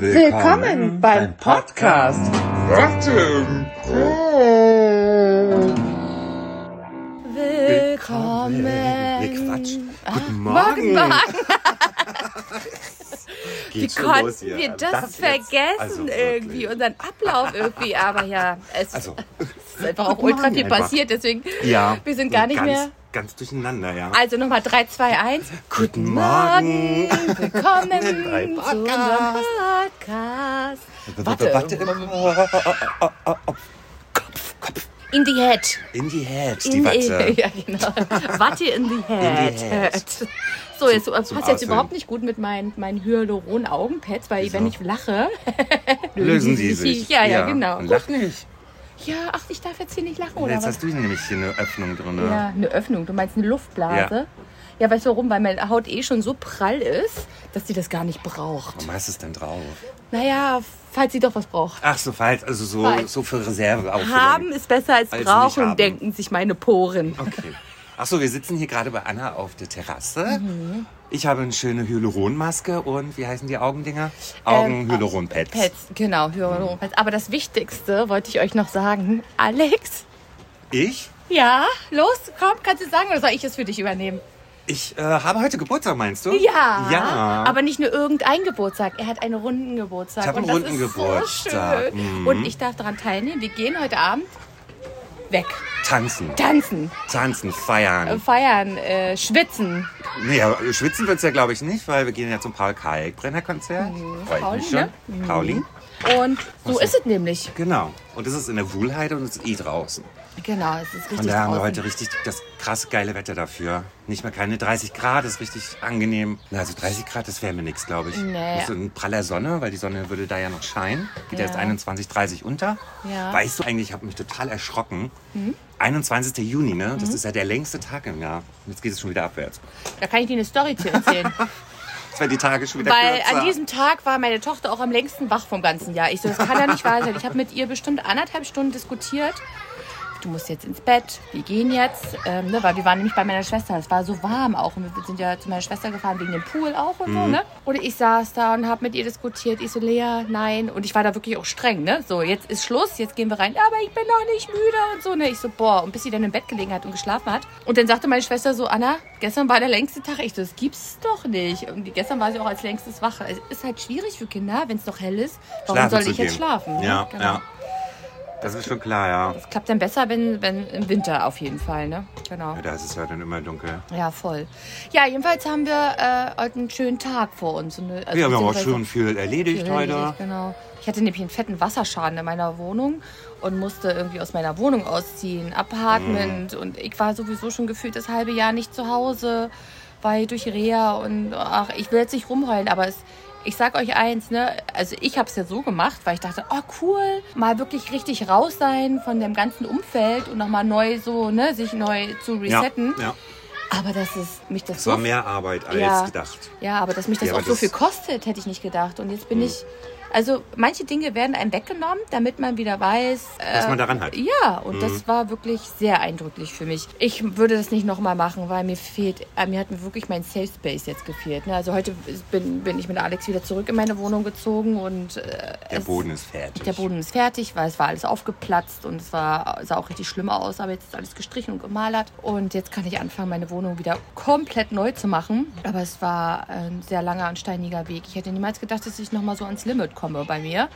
Willkommen beim Podcast Willkommen. Quatsch. Guten Morgen. Wie konnten wir das vergessen irgendwie, unseren Ablauf irgendwie, aber ja, es ist einfach auch ultra viel passiert, deswegen wir sind gar nicht mehr... Ganz durcheinander, ja. Also nochmal 3, 2, 1. Guten Morgen. Willkommen zu unserem Podcast. Warte. Kopf. In the head. In the head, die Watte. Ja, genau. Watte in the head. So, jetzt passt jetzt überhaupt nicht gut mit meinen Hyaluron-Augenpads, weil wenn ich lache, lösen die sich. Ja, genau. Und lach nicht. Ja, ach, ich darf jetzt hier nicht lachen, oder jetzt was? hast du nämlich hier eine Öffnung drin. Ja, eine Öffnung. Du meinst eine Luftblase? Ja, weißt du warum? Weil meine Haut schon so prall ist, dass sie das gar nicht braucht. Warum hast du es denn drauf? Naja, falls sie doch was braucht. Ach so, also so für Reserve. Haben ist besser als brauchen, denken sich meine Poren. Okay. Ach so, wir sitzen hier gerade bei Anna auf der Terrasse. Mhm. Ich habe eine schöne Hyaluronmaske und wie heißen die Augendinger? Hyaluron-Pads. Pads, genau, Hyaluron-Pads. Aber das Wichtigste wollte ich euch noch sagen. Alex? Ich? Ja, los, komm, kannst du sagen oder soll ich es für dich übernehmen? Ich habe heute Geburtstag, meinst du? Ja. Aber nicht nur irgendein Geburtstag. Er hat einen runden Geburtstag. Ich habe einen runden Geburtstag. So schön. Und ich darf daran teilnehmen. Wir gehen heute Abend weg. Tanzen, feiern. Schwitzen. Nee, schwitzen wird es ja, glaube ich, nicht, weil wir gehen ja zum Paul-Kalkbrenner-Konzert. Freue ich mich schon. Ne? Pauli. Und so ist es nämlich. Genau. Und es ist in der Wuhlheide und es ist draußen. Genau, es ist richtig Und da haben wir draußen. heute richtig das krasse geile Wetter dafür. Nicht mehr keine 30 Grad, ist richtig angenehm. Also 30 Grad, das wäre mir nichts, glaube ich. Nee. Das ist in praller Sonne, weil die Sonne würde da ja noch scheinen. Geht erst 21, 30 unter. Ja. Weißt du eigentlich, ich habe mich total erschrocken. 21. Juni, ne? Das ist ja der längste Tag im Jahr. Jetzt geht es schon wieder abwärts. Da kann ich dir eine Story zu erzählen. Das war die Tage schon wieder Weil kürzer. an diesem Tag war meine Tochter auch am längsten wach vom ganzen Jahr. Ich so, das kann ja nicht wahr sein. Ich habe mit ihr bestimmt 1,5 Stunden diskutiert. Du musst jetzt ins Bett, wir gehen jetzt. Weil wir waren nämlich bei meiner Schwester. Es war so warm auch. Und wir sind ja zu meiner Schwester gefahren wegen dem Pool auch und so. Ne? Und ich saß da und habe mit ihr diskutiert. Ich so, Lea, nein. Und ich war da wirklich auch streng. Ne? So, jetzt ist Schluss, jetzt gehen wir rein. Aber ich bin noch nicht müde und so. Ne? Ich so, boah. Und bis sie dann im Bett gelegen hat und geschlafen hat. Und dann sagte meine Schwester so, Anna, gestern war der längste Tag. Ich so, das gibt's doch nicht. Und gestern war sie auch als längstes wach. Es ist halt schwierig für Kinder, wenn es doch hell ist. Warum soll ich jetzt schlafen? Ne? Ja, genau. ja. Das ist schon klar, ja. Das klappt dann besser, wenn im Winter auf jeden Fall, ne? Genau. Ja, da ist es ja dann immer dunkel. Ja, voll. Ja, jedenfalls haben wir heute einen schönen Tag vor uns. Wir haben auch schon viel erledigt heute. Genau. Ich hatte nämlich einen fetten Wasserschaden in meiner Wohnung und musste irgendwie aus meiner Wohnung ausziehen, Apartment. Und ich war sowieso schon gefühlt das halbe Jahr nicht zu Hause, weil durch Reha und ach, ich will jetzt nicht rumheulen, aber ich sag euch eins, ne, also ich habe es ja so gemacht, weil ich dachte, oh cool, mal wirklich richtig raus sein von dem ganzen Umfeld und nochmal neu so, ne, sich neu zu resetten. Ja. Aber dass mich das Es war mehr Arbeit als gedacht. Ja, aber dass mich das auch so viel kostet, hätte ich nicht gedacht. Und jetzt bin ich... Also manche Dinge werden einem weggenommen, damit man wieder weiß... was man daran hat. Ja, und das war wirklich sehr eindrücklich für mich. Ich würde das nicht nochmal machen, weil mir hat mir wirklich mein Safe Space jetzt gefehlt. Ne? Also heute bin ich mit Alex wieder zurück in meine Wohnung gezogen und... Der Boden ist fertig. Der Boden ist fertig, weil es war alles aufgeplatzt und sah auch richtig schlimm aus, aber jetzt ist alles gestrichen und gemalert. Und jetzt kann ich anfangen, meine Wohnung wieder komplett neu zu machen. Aber es war ein sehr langer und steiniger Weg. Ich hätte niemals gedacht, dass ich nochmal so ans Limit komme bei mir.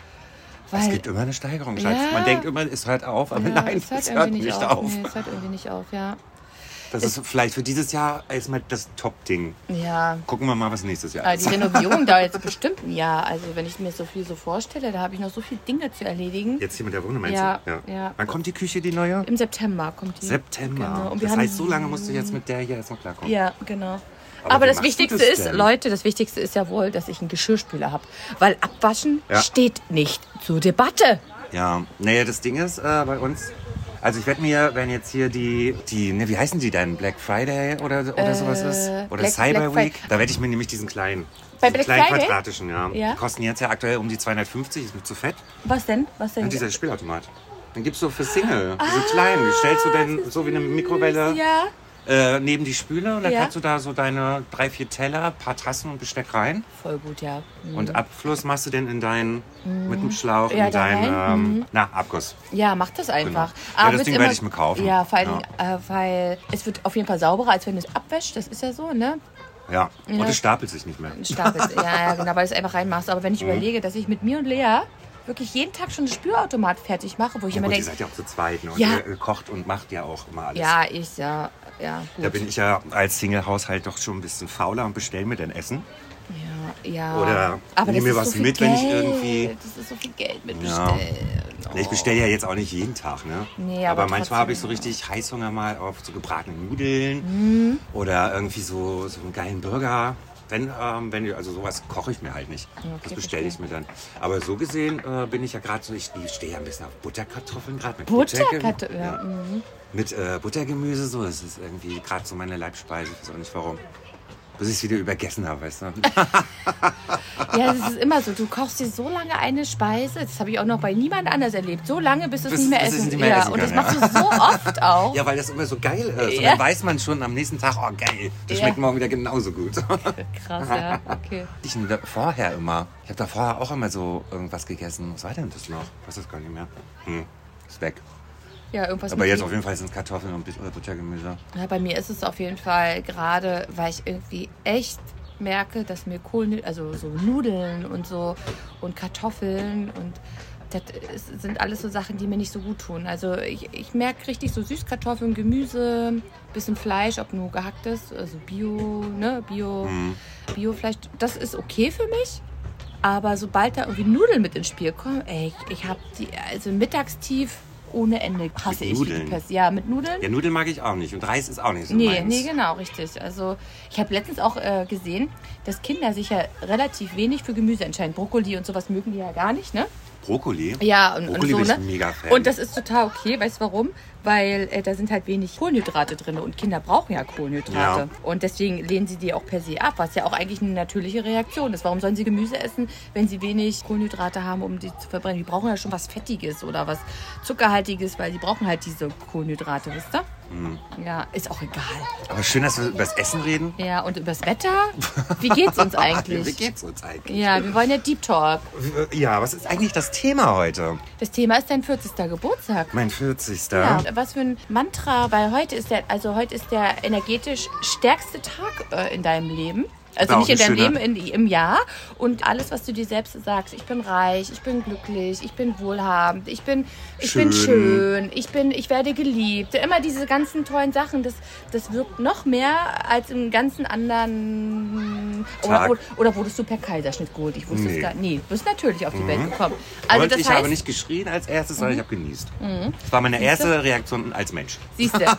Es gibt immer eine Steigerung, Schatz. Man denkt immer, es hört auf, aber nein, es hört nicht auf. Nee, es hört irgendwie nicht auf, ja. Das ist vielleicht für dieses Jahr erstmal das Top-Ding. Ja. Gucken wir mal, was nächstes Jahr ist. Die Renovierung dauert jetzt bestimmt ein Jahr. Also wenn ich mir so viel so vorstelle, da habe ich noch so viele Dinge zu erledigen. Jetzt hier mit der Wohnung, meinst du? Ja. Wann kommt die Küche, die neue? Im September kommt die. September. Genau. Und das heißt, so lange musst du jetzt mit der hier erstmal klarkommen. Ja, genau. Aber das Wichtigste ist, Leute, das Wichtigste ist ja wohl, dass ich einen Geschirrspüler habe. Weil Abwaschen steht nicht zur Debatte. Ja, naja, das Ding ist bei uns... Also ich werde mir, wenn jetzt hier die wie heißen die denn? Black Friday oder sowas ist? Oder Cyber Week? Da werde ich mir nämlich diesen kleinen, quadratischen, ja. Die kosten jetzt ja aktuell um die 250, ist mir zu fett. Was denn? Ja, dieser Spielautomat. Den gibst du für Single, diese kleinen. Die stellst du dann so wie eine Mikrowelle neben die Spüle und dann kannst du da so deine 3-4 Teller, paar Tassen und Besteck rein. Voll gut, ja. Und Abfluss machst du denn in deinen, mit dem Schlauch, in deinen, Abguss. Ja, mach das einfach. Genau. Aber das Ding werde ich mir kaufen. Ja, vor allem, weil es wird auf jeden Fall sauberer, als wenn du es abwäschst. Das ist ja so, ne? Ja, und es stapelt sich nicht mehr. Ja, genau, weil du es einfach reinmachst. Aber wenn ich überlege, dass ich mit mir und Lea wirklich jeden Tag schon das Spülautomat fertig mache, wo ich immer denke... Ihr seid ja auch zu zweit, ne? Und ihr kocht und macht ja auch immer alles. Ja, gut. Da bin ich ja als Single-Haushalt doch schon ein bisschen fauler und bestelle mir dann Essen. Ja. Oder nehme mir was so mit, Geld. wenn ich irgendwie... Das ist so viel Geld mit bestellen. Ja. Ich bestelle ja jetzt auch nicht jeden Tag, ne? Nee, aber manchmal habe ich so richtig Heißhunger mal auf so gebratene Nudeln oder irgendwie so einen geilen Burger. Also sowas koche ich mir halt nicht. Okay, das bestelle ich mir dann. Aber so gesehen bin ich ja gerade so, ich stehe ja ein bisschen auf Butterkartoffeln gerade. Butterkartoffeln? Ja. Mit Buttergemüse, so. Das ist irgendwie gerade so meine Leibspeise. Ich weiß auch nicht warum. Bis ich es wieder übergessen habe, weißt du? Ja, das ist immer so. Du kochst dir so lange eine Speise, das habe ich auch noch bei niemand anders erlebt, so lange, bis du es nicht mehr essen kannst. Und das machst du so oft auch. Ja, weil das immer so geil ist. Und dann weiß man schon am nächsten Tag, oh geil, das schmeckt morgen wieder genauso gut. Krass, ja, okay. Ich habe da vorher auch immer so irgendwas gegessen. Was war denn das noch? Ich weiß das gar nicht mehr. Ist weg. Ja, irgendwas. Aber jetzt auf jeden Fall sind es Kartoffeln und Buttergemüse. Ja, bei mir ist es auf jeden Fall gerade, weil ich irgendwie echt merke, dass mir also so Nudeln und so und Kartoffeln und das sind alles so Sachen, die mir nicht so gut tun. Also ich merke richtig so Süßkartoffeln, Gemüse, bisschen Fleisch, ob nur gehacktes, also Biofleisch, das ist okay für mich. Aber sobald da irgendwie Nudeln mit ins Spiel kommen, ich habe also Mittagstief ohne Ende hasse ich. Nudeln? Ja, mit Nudeln. Ja, Nudeln mag ich auch nicht und Reis ist auch nicht so meins. Nee, genau, richtig. Also ich habe letztens auch gesehen, dass Kinder sich ja relativ wenig für Gemüse entscheiden. Brokkoli und sowas mögen die ja gar nicht, ne? Brokkoli? Ja, und Brokkoli so, bin ne? ich mega Fan. Und das ist total okay, weißt du warum? Weil da sind halt wenig Kohlenhydrate drin und Kinder brauchen ja Kohlenhydrate. Ja. Und deswegen lehnen sie die auch per se ab, was ja auch eigentlich eine natürliche Reaktion ist. Warum sollen sie Gemüse essen, wenn sie wenig Kohlenhydrate haben, um die zu verbrennen? Die brauchen ja schon was Fettiges oder was Zuckerhaltiges, weil die brauchen halt diese Kohlenhydrate, wisst ihr? Ja, ist auch egal. Aber schön, dass wir über das Essen reden. Ja, und über das Wetter. Wie geht's uns eigentlich? Wie geht's uns eigentlich? Ja, wir wollen ja Deep Talk. Ja, was ist eigentlich das Thema heute? Das Thema ist dein 40. Geburtstag. Mein 40. Ja, was für ein Mantra, weil heute ist der energetisch stärkste Tag in deinem Leben. Also nicht in deinem Leben, im Jahr. Und alles, was du dir selbst sagst, ich bin reich, ich bin glücklich, ich bin wohlhabend, ich bin schön, ich werde geliebt. Immer diese ganzen tollen Sachen, das wirkt noch mehr als im ganzen anderen... Oder wurdest du per Kaiserschnitt geholt? Ich wusste es gar nicht. Nee, du bist natürlich auf die Welt gekommen. Also und ich habe nicht geschrien als erstes, sondern ich habe genießt. Das war meine erste Reaktion als Mensch. Siehst du?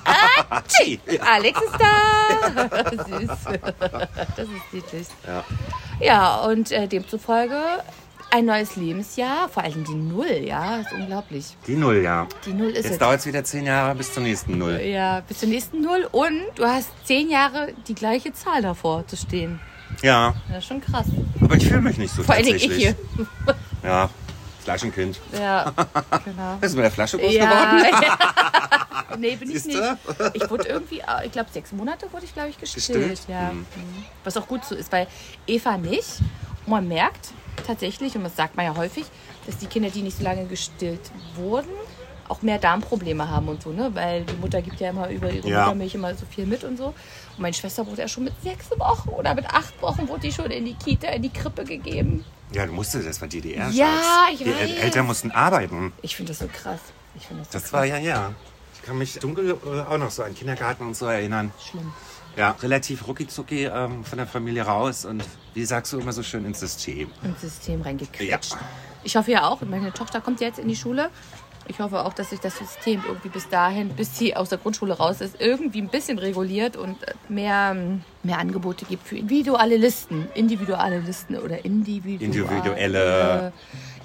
Alex ist da! Süß. Das ist niedlich. Ja, und demzufolge ein neues Lebensjahr, vor allem die Null, ja, ist unglaublich. Die Null, ja. Die Null ist jetzt dauert es wieder 10 Jahre bis zur nächsten Null. Ja, bis zur nächsten Null und du hast 10 Jahre die gleiche Zahl davor zu stehen. Ja. Das ist schon krass. Aber ich fühle mich nicht so vor tatsächlich. Vor allem ich hier. Ja, Flaschenkind. Ja, genau. Bist du mit der Flasche groß geworden? Ja. Nee, bin ich nicht. Ich wurde irgendwie, ich glaube 6 Monate wurde ich, glaube ich, gestillt. Ja. Was auch gut so ist, weil Eva nicht. Und man merkt tatsächlich, und das sagt man ja häufig, dass die Kinder, die nicht so lange gestillt wurden, auch mehr Darmprobleme haben und so, ne? Weil die Mutter gibt ja immer über ihre Muttermilch immer so viel mit und so. Und meine Schwester wurde ja schon mit 6 Wochen oder mit 8 Wochen wurde die schon in die Kita, in die Krippe gegeben. Ja, du musstest, das war DDR. Ja, ich weiß. Die Eltern mussten arbeiten. Ich finde das so krass. Das war ja. Ich kann mich dunkel auch noch so an Kindergarten und so erinnern. Schlimm. Ja, relativ rucki-zucki von der Familie raus und wie sagst du immer so schön ins System. Ins System reingequetscht. Ja. Ich hoffe ja auch, meine Tochter kommt jetzt in die Schule. Ich hoffe auch, dass sich das System irgendwie bis dahin, bis sie aus der Grundschule raus ist, irgendwie ein bisschen reguliert und mehr Angebote gibt für individuelle Listen oder individuelle.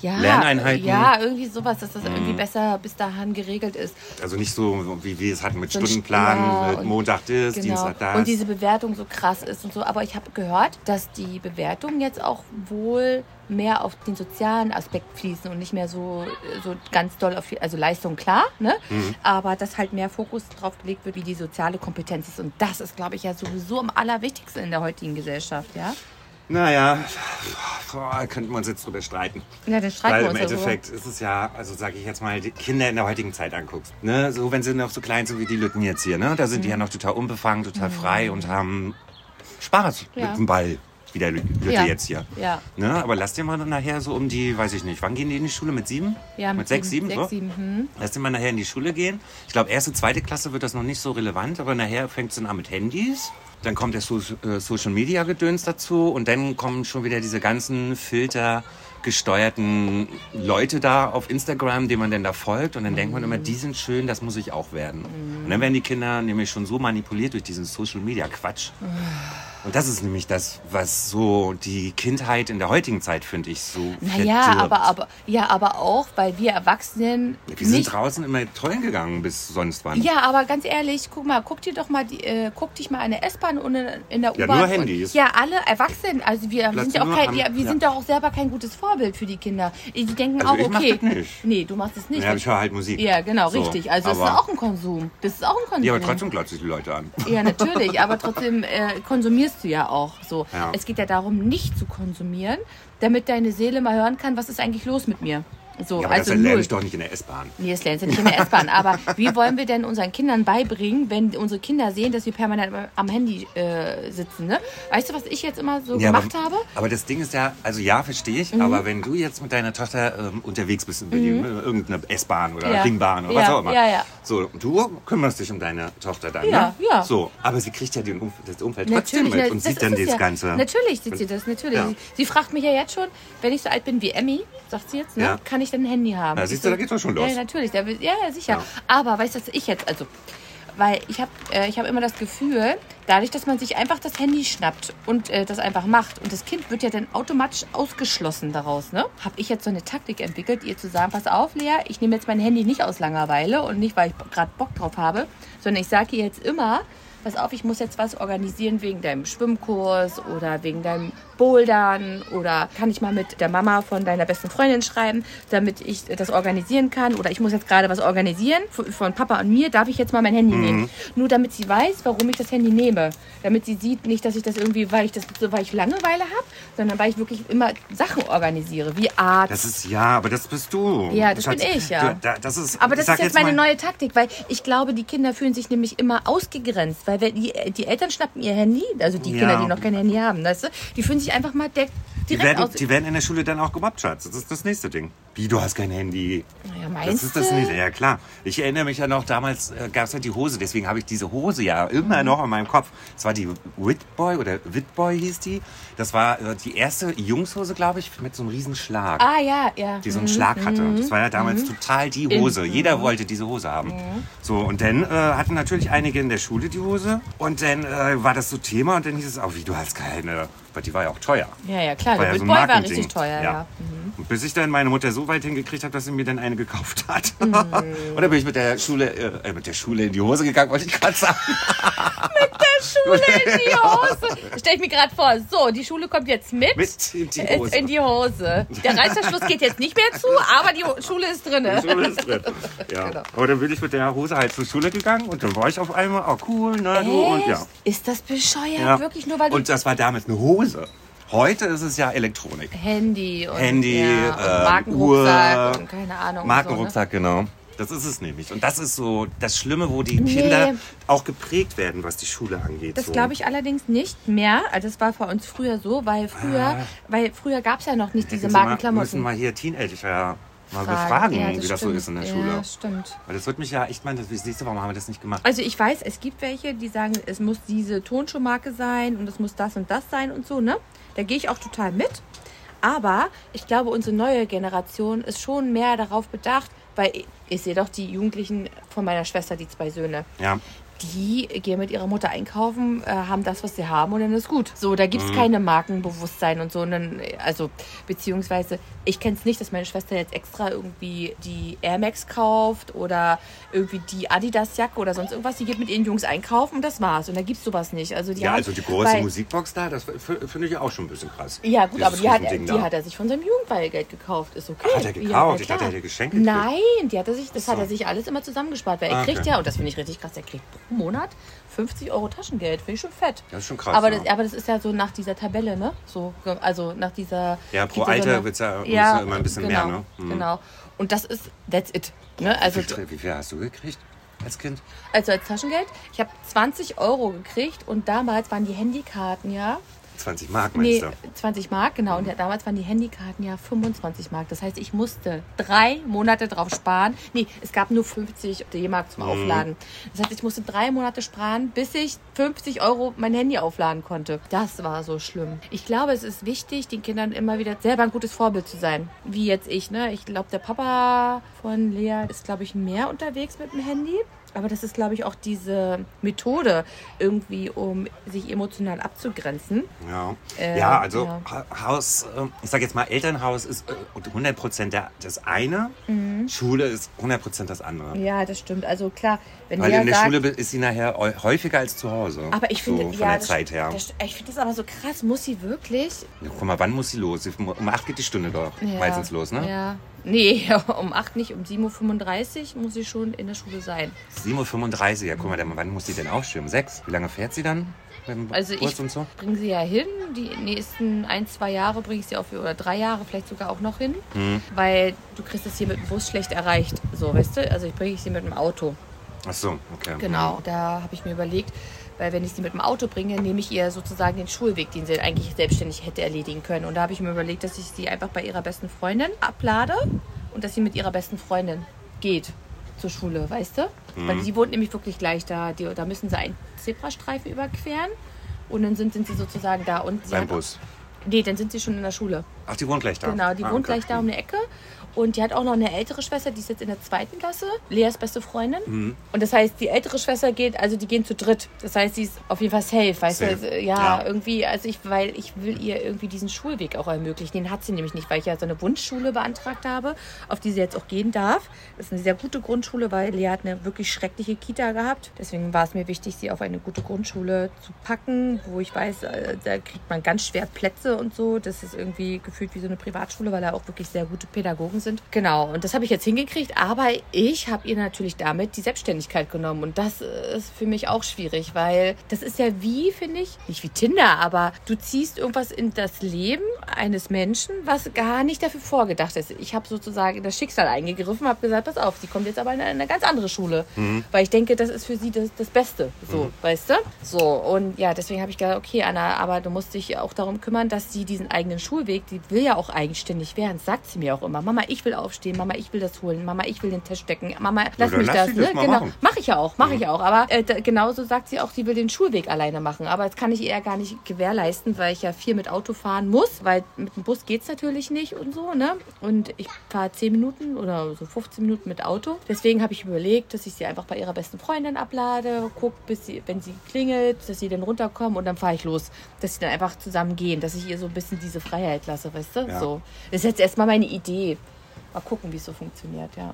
Lerneinheiten. Ja, irgendwie sowas, dass das irgendwie besser bis dahin geregelt ist. Also nicht so, wie wir es hatten mit so Stundenplan, mit Montag das, Dienstag das. Und diese Bewertung so krass ist und so. Aber ich habe gehört, dass die Bewertungen jetzt auch wohl mehr auf den sozialen Aspekt fließen und nicht mehr so ganz doll auf, also Leistung, klar, ne? Aber dass halt mehr Fokus drauf gelegt wird, wie die soziale Kompetenz ist. Und das ist, glaube ich, ja sowieso am allerwichtigsten in der heutigen Gesellschaft, ja? Naja, könnten wir uns jetzt drüber streiten. Ja, dann streiten wir uns. Weil im Endeffekt ist es ja, also sage ich jetzt mal, die Kinder in der heutigen Zeit anguckst. Ne? So, wenn sie noch so klein sind wie die Lütten jetzt hier, ne? Da sind die ja noch total unbefangen, total frei und haben Spaß mit dem Ball. Wie der Lütte jetzt hier. Ja. Ne? Aber lass dir mal nachher so um die, weiß ich nicht, wann gehen die in die Schule? Mit 7? Ja, mit 6, 7? 6, 7. Lass dir mal nachher in die Schule gehen. Ich glaube, 1., 2. Klasse wird das noch nicht so relevant, aber nachher fängt es dann an mit Handys. Dann kommt der Social-Media-Gedöns dazu und dann kommen schon wieder diese ganzen filtergesteuerten Leute da auf Instagram, denen man dann da folgt. Und dann denkt man immer, die sind schön, das muss ich auch werden. Und dann werden die Kinder nämlich schon so manipuliert durch diesen Social-Media-Quatsch. Und das ist nämlich das, was so die Kindheit in der heutigen Zeit, finde ich, so verdirbt. aber auch, weil wir Erwachsenen wir sind draußen immer tollen gegangen bis sonst wann. Ja, aber ganz ehrlich, guck dich mal in der S-Bahn und in der U-Bahn. Ja, nur Handys. Ja, alle Erwachsenen. Also wir sind doch auch selber kein gutes Vorbild für die Kinder. Die denken also auch, ich okay. Mach das nicht. Nee, du machst es nicht. Ja, ich höre halt Musik. Ja, genau, so, richtig. Also das ist auch ein Konsum. Ja, aber trotzdem glotzt sich die Leute an. Ja, natürlich. Aber trotzdem konsumierst du ja auch so. Ja. Es geht ja darum, nicht zu konsumieren, damit deine Seele mal hören kann, was ist eigentlich los mit mir. So, ja, aber also das lerne ich doch nicht in der S-Bahn. Nee, das lernst du nicht in der S-Bahn. Aber wie wollen wir denn unseren Kindern beibringen, wenn unsere Kinder sehen, dass wir permanent am Handy sitzen? Ne? Weißt du, was ich jetzt immer so gemacht habe? Aber das Ding ist ja, also ja, verstehe ich, aber wenn du jetzt mit deiner Tochter unterwegs bist in Berlin, irgendeine S-Bahn oder Ringbahn oder was auch immer, so, du kümmerst dich um deine Tochter dann, ne? Ja. So, aber sie kriegt ja das Umfeld trotzdem mit und sieht dann das Ganze. Natürlich sieht sie das, natürlich. Ja. Sie fragt mich ja jetzt schon, wenn ich so alt bin wie Emmy, sagt sie jetzt, ne? Kann ich dann ein Handy haben? Ja, siehst du, da geht's doch schon los. Ja, natürlich. Ja, sicher. Ja. Aber weißt du, was ich jetzt, weil ich hab immer das Gefühl, dadurch, dass man sich einfach das Handy schnappt und das einfach macht und das Kind wird ja dann automatisch ausgeschlossen daraus, ne? Habe ich jetzt so eine Taktik entwickelt, ihr zu sagen, pass auf, Lea, ich nehme jetzt mein Handy nicht aus Langeweile und nicht, weil ich gerade Bock drauf habe, sondern ich sage ihr jetzt immer, pass auf, ich muss jetzt was organisieren wegen deinem Schwimmkurs oder wegen deinem Bouldern oder kann ich mal mit der Mama von deiner besten Freundin schreiben, damit ich das organisieren kann oder ich muss jetzt gerade was organisieren von Papa und mir, darf ich jetzt mal mein Handy nehmen? Nur damit sie weiß, warum ich das Handy nehme. Damit sie sieht, nicht, dass ich das irgendwie, weil ich Langeweile habe, sondern weil ich wirklich immer Sachen organisiere, wie Art. Das ist, aber das bist du. Ja, das bin ich, ja. Das ist, aber das ist jetzt meine neue Taktik, weil ich glaube, die Kinder fühlen sich nämlich immer ausgegrenzt, weil die Eltern schnappen ihr Handy, also die Kinder, die noch kein Handy haben, weißt du, die fühlen sich einfach mal die werden in der Schule dann auch gemobbt, Schatz. Das ist das nächste Ding. Wie, du hast kein Handy? Ja, meinst du? Das ist das nächste. Ja, klar. Ich erinnere mich ja noch, damals gab es ja die Hose. Deswegen habe ich diese Hose ja immer noch in meinem Kopf. Das war die Witboy oder Witboy hieß die. Das war die erste Jungshose, glaube ich, mit so einem riesen Schlag. Ah, ja. Die so einen Schlag hatte. Das war ja damals total die Hose. Jeder wollte diese Hose haben. So, und dann hatten natürlich einige in der Schule die Hose. Und dann war das so Thema. Und dann hieß es auch, wie, du hast keine... Weil die war ja auch teuer. Ja, klar. Der Witboy war richtig teuer, ja. Und bis ich dann meine Mutter so weit hingekriegt habe, dass sie mir dann eine gekauft hat. Und dann bin ich mit der Schule in die Hose gegangen, wollte ich gerade sagen. Mit der Schule in die Hose. Stell ich mir gerade vor, so, die Schule kommt jetzt mit in die Hose. Der Reißverschluss geht jetzt nicht mehr zu, aber die Schule ist drin. Die Schule ist drin, ja. Genau. Aber dann bin ich mit der Hose halt zur Schule gegangen und dann war ich auf einmal, cool, ne, du und ja. Ist das bescheuert? Wirklich nur, weil du... Und das war damals eine Hose. Heute ist es ja Elektronik. Handy und Uhr, Markenrucksack und keine Ahnung. Markenrucksack, so, ne? Genau. Das ist es nämlich. Und das ist so das Schlimme, wo die Kinder auch geprägt werden, was die Schule angeht. Das glaube ich allerdings nicht mehr. Also das war bei uns früher so, weil früher gab es ja noch nicht diese Markenklamotten. Wir müssen mal hier Teenager mal befragen, wie das so ist in der Schule. Ja, stimmt. Weil das wird mich ja echt mal, siehst du, warum haben wir das nicht gemacht? Also ich weiß, es gibt welche, die sagen, es muss diese Tonschuhmarke sein und es muss das und das sein und so, ne? Da gehe ich auch total mit. Aber ich glaube, unsere neue Generation ist schon mehr darauf bedacht, weil ich sehe doch die Jugendlichen von meiner Schwester, die 2 Söhne. Ja. die gehen mit ihrer Mutter einkaufen, haben das, was sie haben und dann ist gut. So, da gibt es keine Markenbewusstsein und so. Und dann, also, beziehungsweise, ich kenne es nicht, dass meine Schwester jetzt extra irgendwie die Air Max kauft oder irgendwie die Adidas-Jacke oder sonst irgendwas. Die geht mit ihren Jungs einkaufen und das war's. Und da gibt es sowas nicht. Also die also die große Musikbox da, das finde ich auch schon ein bisschen krass. Ja, gut, aber die hat er sich von seinem Jugendweihgeld gekauft. Ist okay. Hat er gekauft? Ich dachte, er hätte geschenkt gekriegt. Nein, hat er sich alles immer zusammengespart. Weil er kriegt ja, und das finde ich richtig krass, er kriegt pro Monat 50 € Taschengeld. Finde ich schon fett. Das ist schon krass. Aber das ist ja so nach dieser Tabelle, ne? So, also nach dieser... Ja, pro Alter wird es ja immer ein bisschen mehr, ne? Genau. Und das ist, that's it. Ne? Also, wie viel hast du gekriegt als Kind? Also als Taschengeld? Ich habe 20 € gekriegt und damals waren die Handykarten, ja... 20 Mark meinst du? 20 Mark, genau. Und damals waren die Handykarten ja 25 Mark. Das heißt, ich musste 3 Monate drauf sparen. Nee, es gab nur 50 D-Mark zum Aufladen. Das heißt, ich musste 3 Monate sparen, bis ich 50 € mein Handy aufladen konnte. Das war so schlimm. Ich glaube, es ist wichtig, den Kindern immer wieder selber ein gutes Vorbild zu sein. Wie jetzt ich, ne? Ich glaube, der Papa von Lea ist, glaube ich, mehr unterwegs mit dem Handy. Aber das ist, glaube ich, auch diese Methode, irgendwie, um sich emotional abzugrenzen. Ja, also Haus, ich sage jetzt mal, Elternhaus ist 100% das eine, Schule ist 100% das andere. Ja, das stimmt. Also klar, wenn weil in der Schule ist sie nachher häufiger als zu Hause. Aber ich finde, von der Zeit her. Ich finde das aber so krass. Muss sie wirklich? Ja, guck mal, wann muss sie los? Um 8 geht die Stunde doch meistens los, ne? Ja. Nee, um 8 nicht, um 7:35 Uhr muss sie schon in der Schule sein. 7:35 Uhr, ja, guck mal, wann muss sie denn aufstehen? Um 6? Wie lange fährt sie dann? Also ich bringe sie ja hin, die nächsten 1-2 Jahre bringe ich sie auf, oder 3 Jahre vielleicht sogar auch noch hin, weil du kriegst es hier mit dem Bus schlecht erreicht, so, weißt du, also ich bringe sie mit dem Auto. Ach so, okay. Genau, da habe ich mir überlegt, weil wenn ich sie mit dem Auto bringe, nehme ich ihr sozusagen den Schulweg, den sie eigentlich selbstständig hätte erledigen können. Und da habe ich mir überlegt, dass ich sie einfach bei ihrer besten Freundin ablade und dass sie mit ihrer besten Freundin geht zur Schule, weißt du? Weil die wohnt nämlich wirklich gleich da. Da müssen sie einen Zebrastreifen überqueren und dann sind sie sozusagen da. Und beim Bus? Nee, dann sind sie schon in der Schule. Ach, die wohnt gleich da? Genau, die wohnt gleich da um die Ecke. Und die hat auch noch eine ältere Schwester, die ist jetzt in der 2. Klasse, Leas beste Freundin. Und das heißt, die ältere Schwester die gehen zu dritt. Das heißt, sie ist auf jeden Fall safe, weißt du? Also, irgendwie, weil ich will ihr irgendwie diesen Schulweg auch ermöglichen. Den hat sie nämlich nicht, weil ich ja so eine Wunschschule beantragt habe, auf die sie jetzt auch gehen darf. Das ist eine sehr gute Grundschule, weil Lea hat eine wirklich schreckliche Kita gehabt. Deswegen war es mir wichtig, sie auf eine gute Grundschule zu packen, wo ich weiß, da kriegt man ganz schwer Plätze und so. Das ist irgendwie gefühlt wie so eine Privatschule, weil da auch wirklich sehr gute Pädagogen sind. Genau, und das habe ich jetzt hingekriegt, aber ich habe ihr natürlich damit die Selbstständigkeit genommen und das ist für mich auch schwierig, weil das ist ja wie, finde ich, nicht wie Tinder, aber du ziehst irgendwas in das Leben eines Menschen, was gar nicht dafür vorgedacht ist. Ich habe sozusagen in das Schicksal eingegriffen, habe gesagt, pass auf, sie kommt jetzt aber in eine ganz andere Schule, weil ich denke, das ist für sie das Beste, so, weißt du? So, und ja, deswegen habe ich gesagt, okay, Anna, aber du musst dich auch darum kümmern, dass sie diesen eigenen Schulweg, die will ja auch eigenständig werden, sagt sie mir auch immer, Mama, ich will aufstehen, Mama, ich will das holen, Mama, ich will den Test stecken, Mama, lass mich das. Ne? Genau, mache ich auch. Aber genauso sagt sie auch, sie will den Schulweg alleine machen. Aber das kann ich eher gar nicht gewährleisten, weil ich ja viel mit Auto fahren muss, weil mit dem Bus geht es natürlich nicht und so, ne? Und ich fahre 10 Minuten oder so 15 Minuten mit Auto. Deswegen habe ich überlegt, dass ich sie einfach bei ihrer besten Freundin ablade, gucke, wenn sie klingelt, dass sie dann runterkommen und dann fahre ich los. Dass sie dann einfach zusammen gehen, dass ich ihr so ein bisschen diese Freiheit lasse, weißt du? Ja. So. Das ist jetzt erstmal meine Idee. Mal gucken, wie es so funktioniert, ja.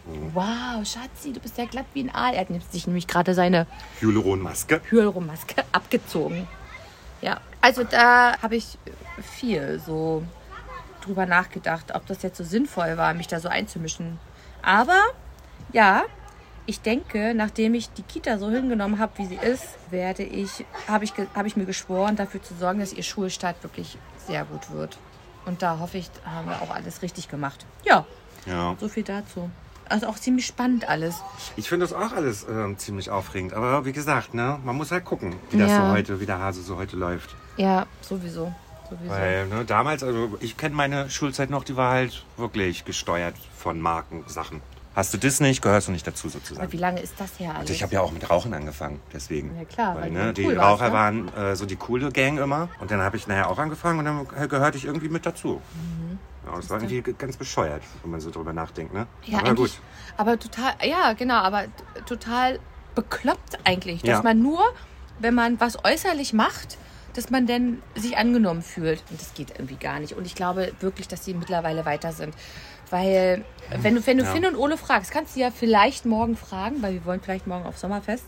Wow, Schatzi, du bist ja glatt wie ein Aal. Er hat sich nämlich gerade seine Hyaluronmaske abgezogen. Ja, also da habe ich viel so drüber nachgedacht, ob das jetzt so sinnvoll war, mich da so einzumischen. Aber ja, ich denke, nachdem ich die Kita so hingenommen habe, wie sie ist, habe ich mir geschworen, dafür zu sorgen, dass ihr Schulstart wirklich sehr gut wird. Und da hoffe ich, haben wir auch alles richtig gemacht. Ja, so viel dazu. Also auch ziemlich spannend alles. Ich finde das auch alles ziemlich aufregend. Aber wie gesagt, ne, man muss halt gucken, wie der Hase so heute läuft. Ja, sowieso. Weil damals, also ich kenne meine Schulzeit noch, die war halt wirklich gesteuert von Markensachen. Hast du das nicht, gehörst du nicht dazu sozusagen. Aber wie lange ist das her alles? Ich habe ja auch mit Rauchen angefangen, deswegen. Ja klar, weil die cool Raucher waren so die coole Gang immer. Und dann habe ich nachher auch angefangen und dann gehörte ich irgendwie mit dazu. Ja, das war irgendwie ganz bescheuert, wenn man so drüber nachdenkt, ne? Ja, aber gut. Aber total, ja genau, aber total bekloppt eigentlich, dass man nur, wenn man was äußerlich macht, dass man dann sich angenommen fühlt. Und das geht irgendwie gar nicht. Und ich glaube wirklich, dass sie mittlerweile weiter sind. Weil, wenn du Finn und Ole fragst, kannst du ja vielleicht morgen fragen, weil wir wollen vielleicht morgen auf Sommerfest.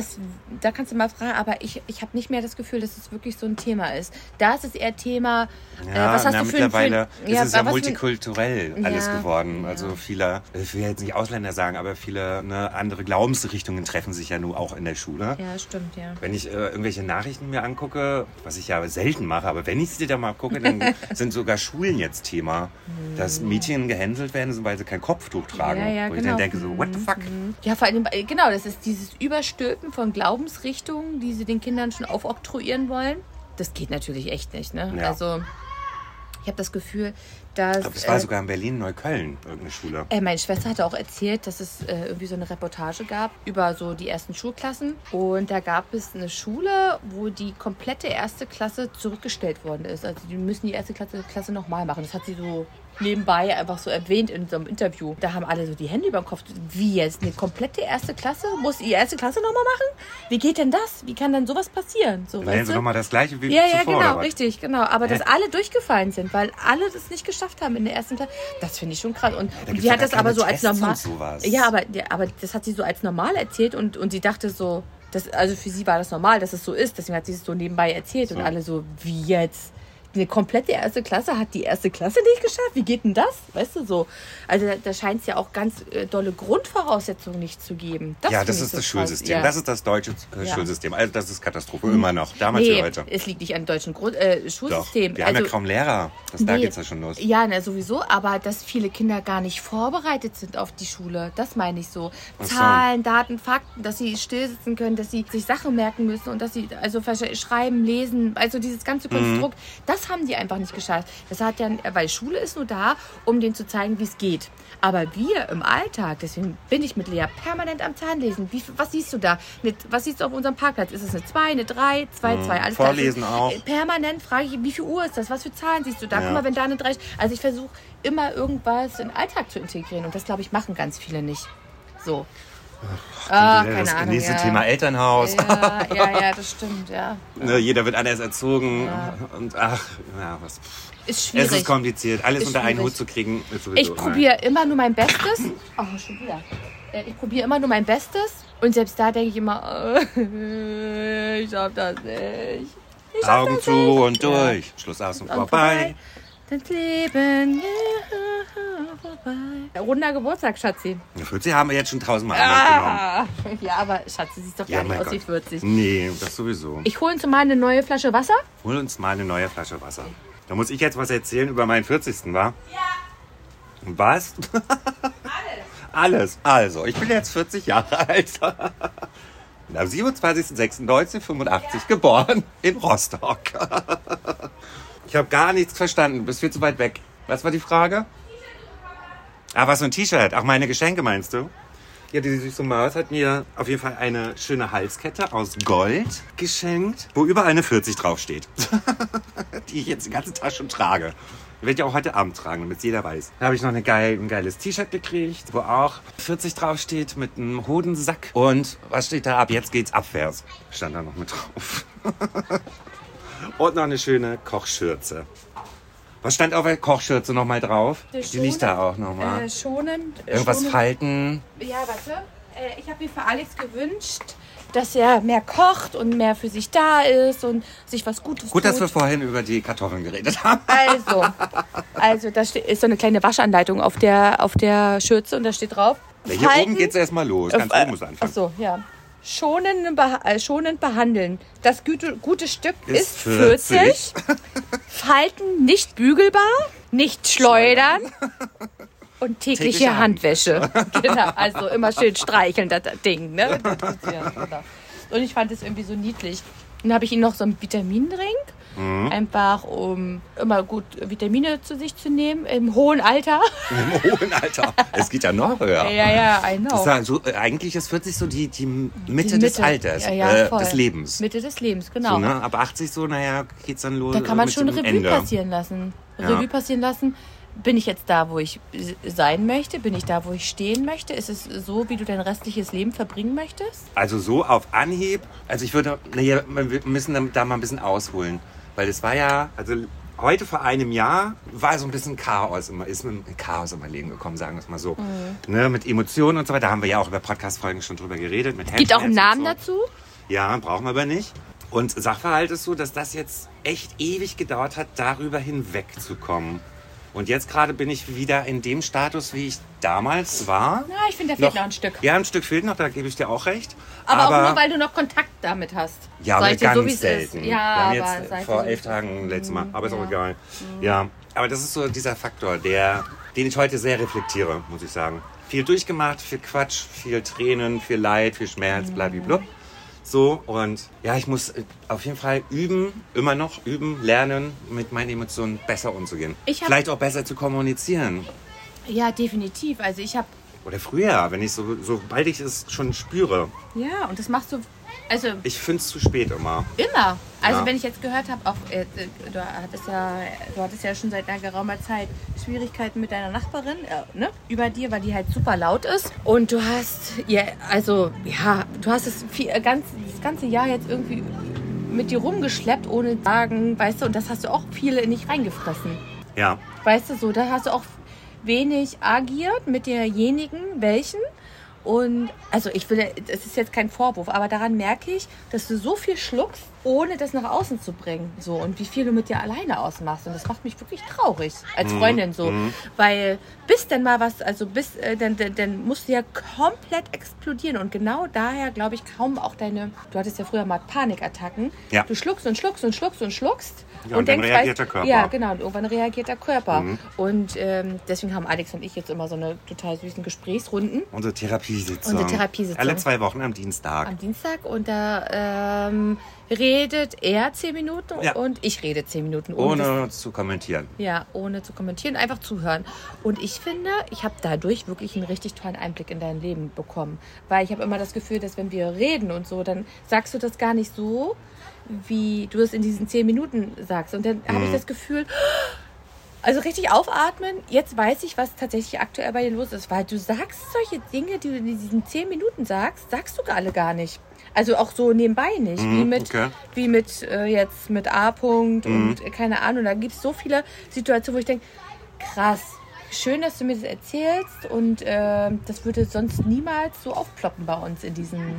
Da kannst du mal fragen, aber ich habe nicht mehr das Gefühl, dass es wirklich so ein Thema ist. Da ist es eher Thema, was hast du für mittlerweile ist es ja multikulturell alles geworden. Also viele, ich will jetzt nicht Ausländer sagen, aber viele andere Glaubensrichtungen treffen sich ja nur auch in der Schule. Ja, stimmt, ja. Wenn ich irgendwelche Nachrichten mir angucke, was ich ja selten mache, aber wenn ich sie da mal gucke, dann sind sogar Schulen jetzt Thema, dass Mädchen gehänselt werden, weil sie kein Kopftuch tragen. Ja, wo ich dann denke so, what the fuck? Ja, vor allem, genau, das ist dieses Überstülpen von Glaubensrichtungen, die sie den Kindern schon aufoktroyieren wollen. Das geht natürlich echt nicht, ne? Ja. Also, ich habe das Gefühl, dass... Aber es war sogar in Berlin-Neukölln, irgendeine Schule. Meine Schwester hatte auch erzählt, dass es irgendwie so eine Reportage gab über so die ersten Schulklassen. Und da gab es eine Schule, wo die komplette erste Klasse zurückgestellt worden ist. Also die müssen die erste Klasse nochmal machen. Das hat sie so nebenbei einfach so erwähnt in so einem Interview. Da haben alle so die Hände über den Kopf. Wie jetzt? Eine komplette erste Klasse? Muss die erste Klasse nochmal machen? Wie geht denn das? Wie kann denn sowas passieren? So, Lernen sie nochmal das Gleiche wie zuvor, genau, oder was? Richtig, genau. Aber dass alle durchgefallen sind, weil alle das nicht geschafft haben in der ersten Klasse, das finde ich schon krass. Und die hat das aber so als normal... Ja, aber das hat sie so als normal erzählt und sie dachte so, also für sie war das normal, dass es so ist. Deswegen hat sie es so nebenbei erzählt und alle so, wie jetzt? Eine komplette erste Klasse hat die erste Klasse nicht geschafft? Wie geht denn das? Weißt du so? Also da scheint es ja auch ganz dolle Grundvoraussetzungen nicht zu geben. Das ist das Schulsystem. Ja. Das ist das deutsche Schulsystem. Also das ist Katastrophe, immer noch. Damals wie heute. Es liegt nicht am deutschen Schulsystem. Doch. Wir haben ja kaum Lehrer. Da geht es ja schon los. Ja, sowieso. Aber dass viele Kinder gar nicht vorbereitet sind auf die Schule. Das meine ich so. Zahlen, Daten, Fakten, dass sie still sitzen können, dass sie sich Sachen merken müssen und dass sie also schreiben, lesen, also dieses ganze Konstrukt, das haben die einfach nicht geschafft. Das hat ja, weil Schule ist nur da, um denen zu zeigen, wie es geht. Aber wir im Alltag, deswegen bin ich mit Lea permanent am Zahnlesen. Was siehst du da? Was siehst du auf unserem Parkplatz? Ist es eine 2, eine 3, 2, 2? Alles Vorlesen klar. auch. Permanent frage ich, wie viel Uhr ist das? Was für Zahlen siehst du da? Guck mal, wenn da eine 3... Also ich versuche immer irgendwas in den Alltag zu integrieren. Und das, glaube ich, machen ganz viele nicht. So. Das nächste Thema Elternhaus. Ja, das stimmt, ja. Jeder wird anders erzogen. Und was... Ist schwierig. Es ist kompliziert. Alles unter einen Hut zu kriegen, ist sowieso... Ich probiere immer nur mein Bestes. Schon wieder. Ich probiere immer nur mein Bestes. Und selbst da denke ich immer, ich schaff das nicht. Augen zu und durch. Schluss aus und vorbei. Das Leben vorbei. Runder Geburtstag, Schatzi. 40 haben wir jetzt schon 1000-mal genommen. Ja, aber Schatzi, siehst doch gar nicht aus wie 40. Nee, das sowieso. Ich hole uns mal eine neue Flasche Wasser. Hol uns mal eine neue Flasche Wasser. Da muss ich jetzt was erzählen über meinen 40. wa? Ja. Was? Alles. Also, ich bin jetzt 40 Jahre alt. Am 27.06.1985 geboren in Rostock. Ich habe gar nichts verstanden. Du bist viel zu weit weg. Was war die Frage? Was für ein T-Shirt? Ach, meine Geschenke meinst du? Ja, die süße Maus hat mir auf jeden Fall eine schöne Halskette aus Gold geschenkt, wo überall eine 40 draufsteht. Die ich jetzt den ganzen Tag schon trage. Die werde ich auch heute Abend tragen, damit es jeder weiß. Da habe ich noch ein geiles T-Shirt gekriegt, wo auch 40 draufsteht mit einem Hodensack. Und was steht da? Ab jetzt geht's abwärts. Stand da noch mit drauf. Und noch eine schöne Kochschürze. Was stand auf der Kochschürze nochmal drauf? Die liegt da auch nochmal. Schonend. Irgendwas falten. Ja, warte. Ich habe mir für Alex gewünscht, dass er mehr kocht und mehr für sich da ist und sich was Gutes tut. Gut, dass wir vorhin über die Kartoffeln geredet haben. Also da ist so eine kleine Waschanleitung auf der Schürze und da steht drauf. Ja, hier oben geht es erstmal los. Ganz oben muss anfangen. Achso, ja. Schonend behandeln. Das gute Stück ist 40. Falten nicht bügelbar, nicht schleudern und tägliche Handwäsche. Genau, also immer schön streicheln, das Ding. Ne? Und ich fand es irgendwie so niedlich. Dann habe ich ihm noch so einen Vitaminring. Einfach, um immer gut Vitamine zu sich zu nehmen, im hohen Alter. Im hohen Alter? Es geht ja noch höher. Ja, I know. Das ist also, eigentlich ist 40 so die Mitte des Alters, des Lebens. Mitte des Lebens, genau. So, ne? Ab 80 so, geht's dann los. Da kann man schon Revue passieren lassen. bin ich jetzt da, wo ich sein möchte? Bin ich da, wo ich stehen möchte? Ist es so, wie du dein restliches Leben verbringen möchtest? Also so auf Anhieb, also ich würde, wir müssen da mal ein bisschen ausholen. Weil es war ja, also heute vor einem Jahr war so ein bisschen Chaos ist mit Chaos in mein Leben gekommen, sagen wir es mal so. Ne, mit Emotionen und so weiter, da haben wir ja auch über Podcast-Folgen schon drüber geredet. Gibt auch einen Namen dazu? Ja, brauchen wir aber nicht. Und Sachverhalt ist so, dass das jetzt echt ewig gedauert hat, darüber hinwegzukommen. Und jetzt gerade bin ich wieder in dem Status, wie ich damals war. Na, ich finde, da fehlt noch ein Stück. Ja, ein Stück fehlt noch, da gebe ich dir auch recht. Aber auch nur, weil du noch Kontakt damit hast. Ja, aber ganz so, selten. Ja, wir haben jetzt vor 11 Tagen letztes Mal, aber ist auch egal. Ja, aber das ist so dieser Faktor, den ich heute sehr reflektiere, muss ich sagen. Viel durchgemacht, viel Quatsch, viel Tränen, viel Leid, viel Schmerz, blablabla. So, und ja, ich muss auf jeden Fall immer noch üben, lernen, mit meinen Emotionen besser umzugehen. Vielleicht auch besser zu kommunizieren. Ja, definitiv. Also oder früher, sobald ich es schon spüre. Ja, und das machst du. Also ich finde es zu spät immer. Immer. Also wenn ich jetzt gehört habe, auch du hattest ja schon seit einer geraumer Zeit Schwierigkeiten mit deiner Nachbarin, über dir, weil die halt super laut ist. Und du hast du hast das ganze Jahr jetzt irgendwie mit dir rumgeschleppt, ohne sagen, weißt du, und das hast du auch viele nicht reingefressen. Ja. Weißt du, so, da hast du auch wenig agiert mit derjenigen, welchen. Und also es ist jetzt kein Vorwurf, aber daran merke ich, dass du so viel schluckst, ohne das nach außen zu bringen. So, und wie viel du mit dir alleine ausmachst. Und das macht mich wirklich traurig als Freundin so. Weil bis dann mal was, also dann musst du ja komplett explodieren. Und genau daher glaube ich kaum auch du hattest ja früher mal Panikattacken. Ja. Du schluckst und schluckst und schluckst und schluckst. Ja, und dann reagiert der Körper. Ja, genau. Und irgendwann reagiert der Körper. Und deswegen haben Alex und ich jetzt immer so eine total süßen Gesprächsrunden. Unsere Therapiesitzung. Alle 2 Wochen am Dienstag. Und da redet er 10 Minuten und ich rede 10 Minuten. Ohne zu kommentieren. Ja, ohne zu kommentieren, einfach zuhören. Und ich finde, ich habe dadurch wirklich einen richtig tollen Einblick in dein Leben bekommen. Weil ich habe immer das Gefühl, dass wenn wir reden und so, dann sagst du das gar nicht so, wie du es in diesen 10 Minuten sagst. Und dann habe ich das Gefühl, also richtig aufatmen, jetzt weiß ich, was tatsächlich aktuell bei dir los ist. Weil du sagst solche Dinge, die du in diesen 10 Minuten sagst du alle gar nicht. Also auch so nebenbei nicht, wie mit jetzt mit A-Punkt und keine Ahnung. Da gibt es so viele Situationen, wo ich denke, krass, schön, dass du mir das erzählst und das würde sonst niemals so aufploppen bei uns in diesen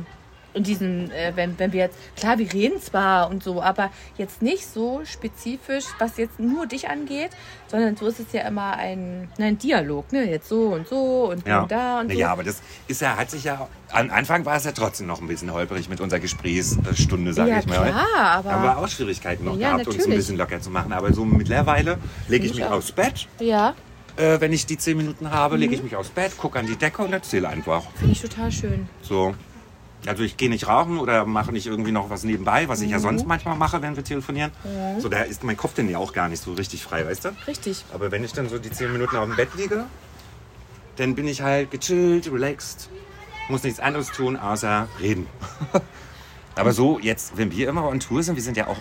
wenn wir jetzt, klar, wir reden zwar und so, aber jetzt nicht so spezifisch, was jetzt nur dich angeht, sondern so ist es ja immer ein Dialog, ne? Jetzt so und so und da und so. Ja, aber das ist am Anfang war es ja trotzdem noch ein bisschen holperig mit unserer Gesprächsstunde, sage ich mal. Ja, aber haben wir auch Schwierigkeiten noch gehabt, uns ein bisschen locker zu machen. Aber so mittlerweile lege ich mich aufs Bett. Ja. Wenn ich die 10 Minuten habe, lege ich mich aufs Bett, gucke an die Decke und erzähle einfach. Finde ich total schön. So. Also ich gehe nicht rauchen oder mache nicht irgendwie noch was nebenbei, was ich ja sonst manchmal mache, wenn wir telefonieren. So, da ist mein Kopf denn ja auch gar nicht so richtig frei, weißt du? Richtig. Aber wenn ich dann so die 10 Minuten auf dem Bett liege, dann bin ich halt gechillt, relaxed, muss nichts anderes tun, außer reden. Aber so jetzt, wenn wir immer on Tour sind,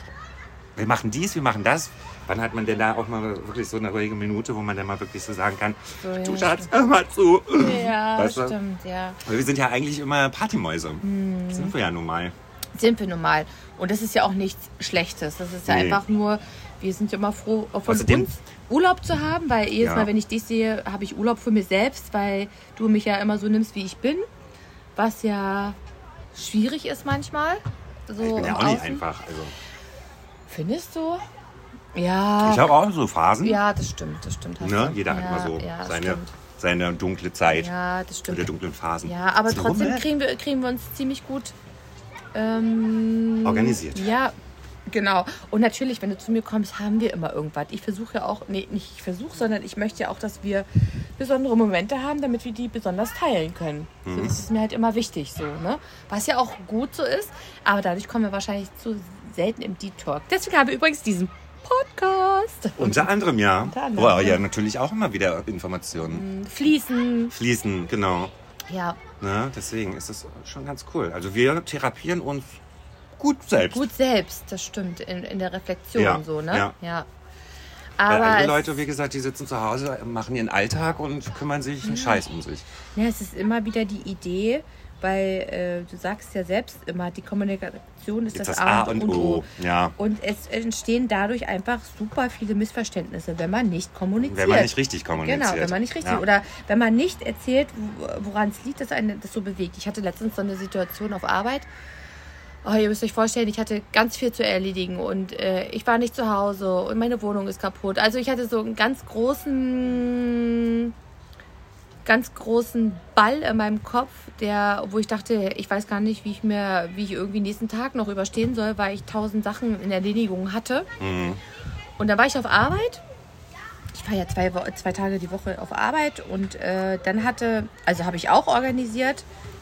wir machen dies, wir machen das. Wann hat man denn da auch mal wirklich so eine ruhige Minute, wo man dann mal wirklich so sagen kann, du Schatz, hör mal zu. Ja, weißt du? Stimmt, ja. Weil wir sind ja eigentlich immer Partymäuse. Sind wir ja nun mal. Sind wir nun mal. Und das ist ja auch nichts Schlechtes. Das ist ja einfach nur, wir sind ja immer froh, von uns Urlaub zu haben, weil jedes Mal, wenn ich dich sehe, habe ich Urlaub für mich selbst, weil du mich ja immer so nimmst, wie ich bin. Was ja schwierig ist manchmal. So ich bin ja auch nicht einfach. Also. Findest du? Ja. Ich habe auch so Phasen. Ja, das stimmt. Ne? Jeder hat immer so seine dunkle Zeit. Ja, das stimmt. Oder dunklen Phasen. Ja, aber trotzdem kriegen wir uns ziemlich gut organisiert. Ja, genau. Und natürlich, wenn du zu mir kommst, haben wir immer irgendwas. Ich versuche ja auch, sondern ich möchte ja auch, dass wir besondere Momente haben, damit wir die besonders teilen können. So, das ist mir halt immer wichtig so, ne? Was ja auch gut so ist, aber dadurch kommen wir wahrscheinlich zu selten im Deep Talk. Deswegen haben wir übrigens diesen Podcast. Unter anderem, ja. Ja, natürlich auch immer wieder Informationen. Fließen, genau. Ja. Ne, deswegen ist es schon ganz cool. Also wir therapieren uns gut selbst. Gut selbst, das stimmt. In der Reflexion so, ne? Ja. Aber andere Leute, wie gesagt, die sitzen zu Hause, machen ihren Alltag und kümmern sich einen Scheiß um sich. Ja, es ist immer wieder die Idee, weil du sagst ja selbst immer, die Kommunikation ist das A und O. Ja. Und es entstehen dadurch einfach super viele Missverständnisse, wenn man nicht kommuniziert. Wenn man nicht richtig kommuniziert. Genau, wenn man nicht richtig, oder wenn man nicht erzählt, woran es liegt, dass einen das so bewegt. Ich hatte letztens so eine Situation auf Arbeit. Oh, ihr müsst euch vorstellen, ich hatte ganz viel zu erledigen und ich war nicht zu Hause und meine Wohnung ist kaputt. Also ich hatte so einen ganz großen Ball in meinem Kopf, wo ich dachte, ich weiß gar nicht, wie ich irgendwie nächsten Tag noch überstehen soll, weil ich 1000 Sachen in Erledigung hatte. Mhm. Und dann war ich auf Arbeit. Ich war ja 2 Tage die Woche auf Arbeit und dann habe ich auch organisiert,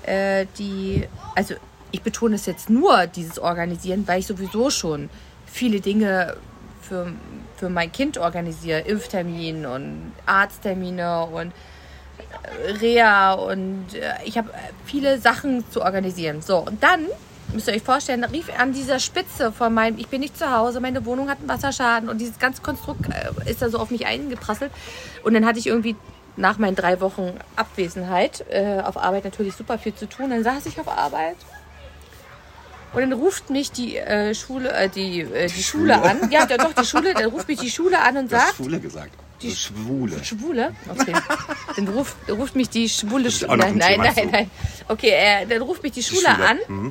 ich betone es jetzt nur, dieses Organisieren, weil ich sowieso schon viele Dinge für mein Kind organisiere. Impftermin und Arzttermine und Reha und ich habe viele Sachen zu organisieren. So, und dann, müsst ihr euch vorstellen, rief an dieser Spitze von ich bin nicht zu Hause, meine Wohnung hat einen Wasserschaden und dieses ganze Konstrukt ist da so auf mich eingeprasselt. Und dann hatte ich irgendwie nach meinen 3 Wochen Abwesenheit auf Arbeit natürlich super viel zu tun. Dann saß ich auf Arbeit. Und dann ruft mich die Schule an. Ja, doch, die Schule. Dann ruft mich die Schule an und sagt... Schwule gesagt. Die Schwule. Schwule? Okay. Dann ruft mich die Schwule... Nein. Okay, dann ruft mich die Schule an. Mhm.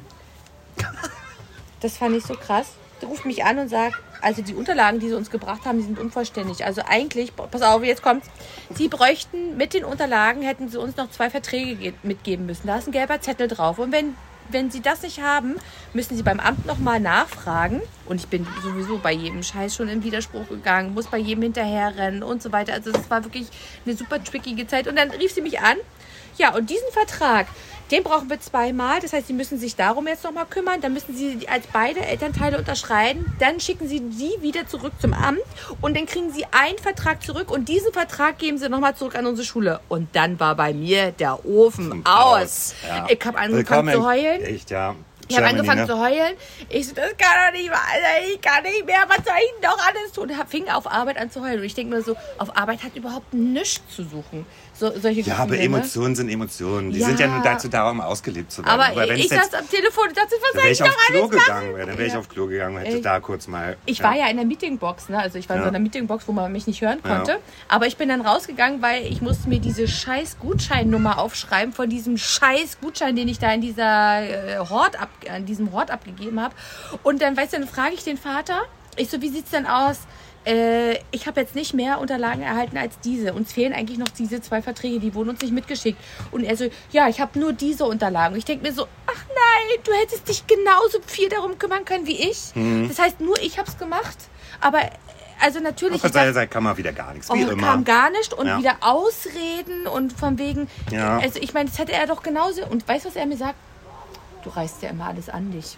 Das fand ich so krass. Die ruft mich an und sagt, also die Unterlagen, die sie uns gebracht haben, die sind unvollständig. Also eigentlich, pass auf, jetzt kommt's. Sie bräuchten mit den Unterlagen, hätten sie uns noch 2 Verträge mitgeben müssen. Da ist ein gelber Zettel drauf. Und wenn sie das nicht haben, müssen sie beim Amt nochmal nachfragen. Und ich bin sowieso bei jedem Scheiß schon in Widerspruch gegangen, muss bei jedem hinterherrennen und so weiter. Also das war wirklich eine super trickige Zeit. Und dann rief sie mich an. Ja, und diesen Vertrag, den brauchen wir 2-mal. Das heißt, sie müssen sich darum jetzt nochmal kümmern. Dann müssen sie als beide Elternteile unterschreiben. Dann schicken sie wieder zurück zum Amt. Und dann kriegen sie einen Vertrag zurück. Und diesen Vertrag geben sie nochmal zurück an unsere Schule. Und dann war bei mir der Ofen aus. Ja. Ich habe angefangen zu heulen. Echt, ja. Ich habe angefangen zu heulen. Ich so, das kann doch nicht wahr sein. Ich kann nicht mehr. Was soll ich denn doch alles tun? Und fing auf Arbeit an zu heulen. Und ich denke mir so, auf Arbeit hat überhaupt nichts zu suchen. Solche Gefühle, aber Emotionen sind Emotionen. Die sind ja nur dazu da, um ausgelebt zu werden. Aber wenn ich saß am Telefon und dachte, was soll ich doch alles machen? Dann wäre ich auf Klo gegangen und hätte da kurz mal... Ich war ja in der Meetingbox, ne? Also ich war in so einer Meetingbox, wo man mich nicht hören konnte. Ja. Aber ich bin dann rausgegangen, weil ich musste mir diese scheiß Gutscheinnummer aufschreiben von diesem scheiß Gutschein, den ich da in diesem Hort abgegeben habe. Und dann, dann frage ich den Vater, ich so, wie sieht's denn aus? Ich habe jetzt nicht mehr Unterlagen erhalten als diese. Uns fehlen eigentlich noch diese 2 Verträge, die wurden uns nicht mitgeschickt. Und er so, ja, ich habe nur diese Unterlagen. Und ich denke mir so, ach nein, du hättest dich genauso viel darum kümmern können wie ich. Mhm. Das heißt, nur ich habe es gemacht. Aber, also natürlich... Von seiner Seite kam mal wieder gar nichts, wie immer. Kam gar nicht und wieder Ausreden und von wegen... Ja. Also ich meine, das hätte er doch genauso... Und weißt du, was er mir sagt? Du reißt ja immer alles an dich.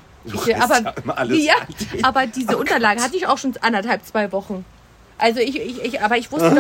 Aber diese Unterlagen hatte ich auch schon 1,5-2 Wochen. Also aber ich wusste doch,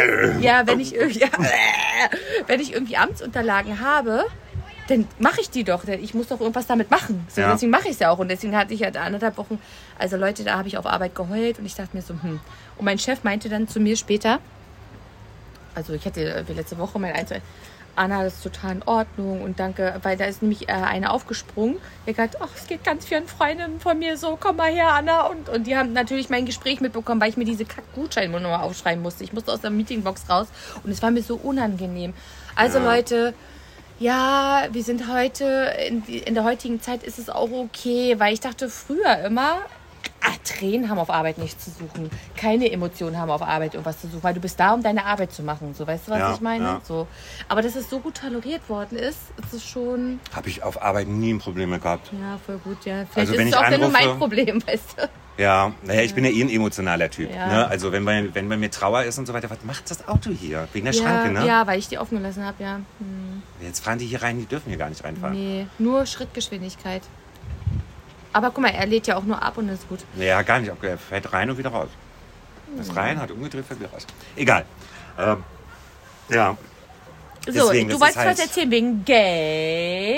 wenn ich irgendwie Amtsunterlagen habe, dann mache ich die doch. Ich muss doch irgendwas damit machen. So, ja. Deswegen mache ich es ja auch. Und deswegen hatte ich ja 1,5 Wochen, also Leute, da habe ich auf Arbeit geheult und ich dachte mir so, Und mein Chef meinte dann zu mir später, also ich hatte letzte Woche mein Anna, das ist total in Ordnung und danke, weil da ist nämlich eine aufgesprungen. Der hat gesagt, es geht ganz vielen Freundinnen von mir so, komm mal her, Anna. Und die haben natürlich mein Gespräch mitbekommen, weil ich mir diese Kack-Gutscheinnummer aufschreiben musste. Ich musste aus der Meetingbox raus und es war mir so unangenehm. Also Leute, ja, wir sind heute, in der heutigen Zeit ist es auch okay, weil ich dachte früher immer, Tränen haben auf Arbeit nichts zu suchen. Keine Emotionen haben auf Arbeit irgendwas zu suchen, weil du bist da, um deine Arbeit zu machen. So, weißt du, was ich meine? Ja. So. Aber dass es so gut toleriert worden ist es schon... Habe ich auf Arbeit nie ein Problem mehr gehabt. Ja, voll gut, ja. Vielleicht ist es auch nur mein Problem, weißt du. Ja, ich bin ja ein emotionaler Typ. Ja. Ne? Also wenn bei mir Trauer ist und so weiter, was macht das Auto hier? Wegen der Schranke, ne? Ja, weil ich die offen gelassen habe, ja. Jetzt fahren die hier rein, die dürfen hier gar nicht reinfahren. Nee, nur Schrittgeschwindigkeit. Aber guck mal, er lädt ja auch nur ab und ist gut. Ja, gar nicht. Er fährt rein und wieder raus. Ist rein, hat umgedreht, fährt wieder raus. Egal. Ja. So, deswegen, du wolltest was erzählen wegen Gay.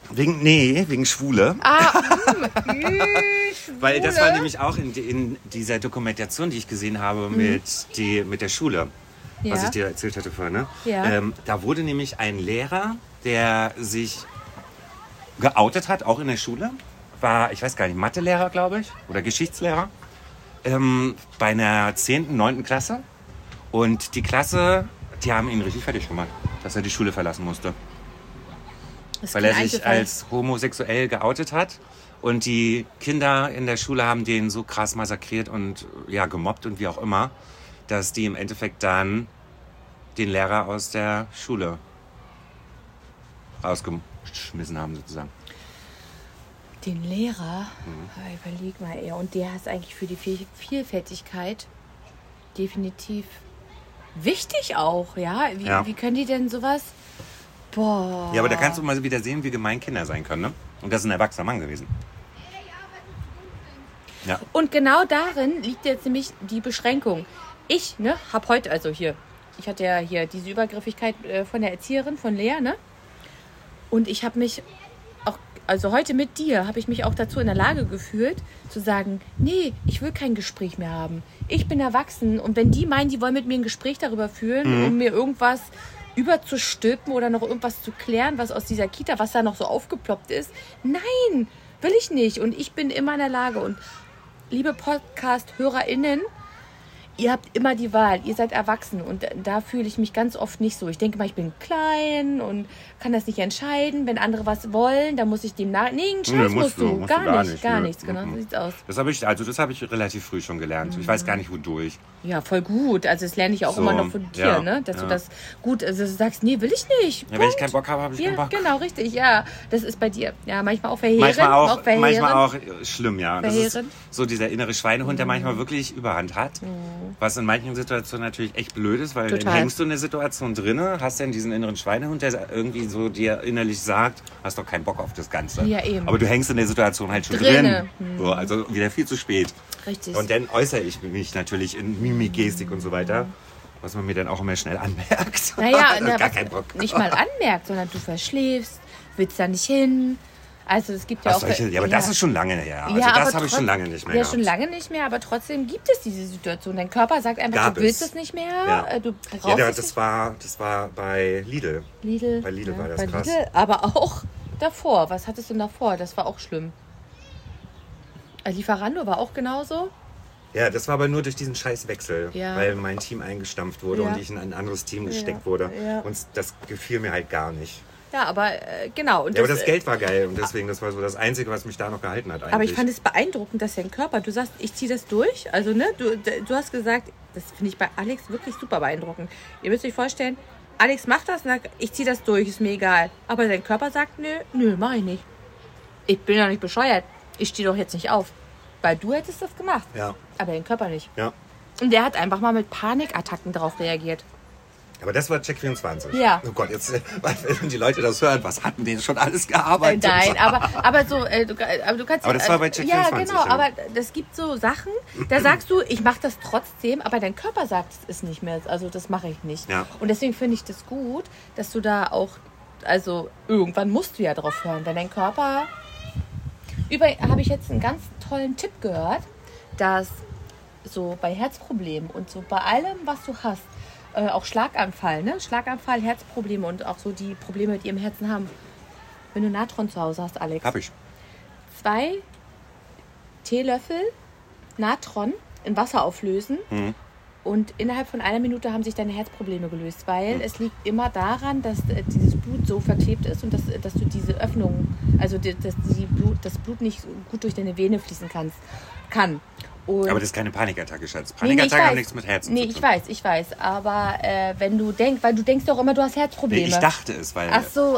Wegen Schwule. Schwule. Weil das war nämlich auch in dieser Dokumentation, die ich gesehen habe mit der Schule, was ich dir erzählt hatte vorhin. Ne? Ja. Da wurde nämlich ein Lehrer, der sich geoutet hat, auch in der Schule, war, ich weiß gar nicht, Mathelehrer, glaube ich, oder Geschichtslehrer, bei einer 10., 9. Klasse. Und die Klasse, die haben ihn richtig fertig gemacht, dass er die Schule verlassen musste. Weil er sich als homosexuell geoutet hat. Und die Kinder in der Schule haben den so krass massakriert und gemobbt und wie auch immer, dass die im Endeffekt dann den Lehrer aus der Schule rausgeschmissen haben, sozusagen. Den Lehrer? Überleg mal, ey. Und der ist eigentlich für die Vielfältigkeit definitiv wichtig auch, ja? Wie können die denn sowas... Boah. Ja, aber da kannst du mal wieder sehen, wie gemein Kinder sein können, ne? Und das ist ein erwachsener Mann gewesen. Ja. Und genau darin liegt jetzt nämlich die Beschränkung. Ich, habe heute, ich hatte ja hier diese Übergriffigkeit von der Erzieherin, von Lea, ne? Und ich habe mich auch, heute mit dir, habe ich mich auch dazu in der Lage gefühlt, zu sagen, nee, ich will kein Gespräch mehr haben. Ich bin erwachsen und wenn die meinen, die wollen mit mir ein Gespräch darüber führen, um mir irgendwas überzustülpen oder noch irgendwas zu klären, was aus dieser Kita, was da noch so aufgeploppt ist. Nein, will ich nicht. Und ich bin immer in der Lage. Und liebe Podcast-HörerInnen, ihr habt immer die Wahl. Ihr seid erwachsen. Und da fühle ich mich ganz oft nicht so. Ich denke mal, ich bin klein und kann das nicht entscheiden. Wenn andere was wollen, dann muss ich dem nach... Nee, einen Scheiß musst du. Gar nichts. Genau, so sieht's aus. Das habe ich relativ früh schon gelernt. Ich weiß gar nicht, wodurch. Ja, voll gut. Also das lerne ich auch immer noch von dir, ne? Dass du das gut, also du sagst, nee, will ich nicht. Ja, wenn ich keinen Bock habe, habe ich keinen Bock. Genau, richtig, ja. Das ist bei dir. Ja, manchmal auch verheerend. Manchmal auch schlimm, ja. Das ist so dieser innere Schweinehund, der manchmal wirklich Überhand hat. Was in manchen Situationen natürlich echt blöd ist, weil dann hängst du in der Situation drinne, hast dann diesen inneren Schweinehund, der irgendwie so dir innerlich sagt, hast doch keinen Bock auf das Ganze. Ja, eben. Aber du hängst in der Situation halt schon drin. So, also wieder viel zu spät. Richtig. Und dann äußere ich mich natürlich in Mimik, Gestik und so weiter, was man mir dann auch immer schnell anmerkt. Gar keinen Bock. Nicht mal anmerkt, sondern du verschläfst, willst da nicht hin. Also es gibt ja auch... aber das ist schon lange her. Also das habe ich schon lange nicht mehr gehabt. Schon lange nicht mehr, aber trotzdem gibt es diese Situation. Dein Körper sagt einfach, du willst es nicht mehr. Ja. Du brauchst es das war bei Lidl. Bei Lidl war das krass. Lidl, aber auch davor. Was hattest du denn davor? Das war auch schlimm. Lieferando war auch genauso. Ja, das war aber nur durch diesen Scheißwechsel, weil mein Team eingestampft wurde und ich in ein anderes Team gesteckt wurde. Ja. Und das gefiel mir halt gar nicht. Ja, aber genau. Und aber das Geld war geil und deswegen, das war so das Einzige, was mich da noch gehalten hat eigentlich. Aber ich fand es beeindruckend, dass dein Körper, du sagst, ich ziehe das durch. Also, ne, du hast gesagt, das finde ich bei Alex wirklich super beeindruckend. Ihr müsst euch vorstellen, Alex macht das und sagt, ich ziehe das durch, ist mir egal. Aber dein Körper sagt, nö, mach ich nicht. Ich bin ja nicht bescheuert. Ich stehe doch jetzt nicht auf. Weil du hättest das gemacht. Ja. Aber dein Körper nicht. Ja. Und der hat einfach mal mit Panikattacken darauf reagiert. Aber das war Check 24. Ja. Oh Gott, jetzt, wenn die Leute das hören, was hatten die schon alles gearbeitet? Nein, aber du kannst... Aber das war bei Check 24. Ja, genau, aber es gibt so Sachen, da sagst du, ich mache das trotzdem, aber dein Körper sagt, es ist nicht mehr, also das mache ich nicht. Ja. Und deswegen finde ich das gut, dass du da auch, also irgendwann musst du ja drauf hören, wenn dein Körper... Übrigens habe ich jetzt einen ganz tollen Tipp gehört, dass so bei Herzproblemen und so bei allem, was du hast, auch Schlaganfall, Schlaganfall, Herzprobleme und auch so die Probleme, die im Herzen haben. Wenn du Natron zu Hause hast, Alex. Hab ich. 2 Teelöffel Natron in Wasser auflösen und innerhalb von 1 Minute haben sich deine Herzprobleme gelöst, weil es liegt immer daran, dass dieses Blut so verklebt ist und dass du diese Öffnung, also dass das Blut nicht so gut durch deine Vene fließen kann. Und aber das ist keine Panikattacke, Schatz. Panikattacke haben nichts mit Herzen zu tun. Ich weiß. Aber wenn du denkst, weil du denkst doch immer, du hast Herzprobleme. Nee, ich dachte es, weil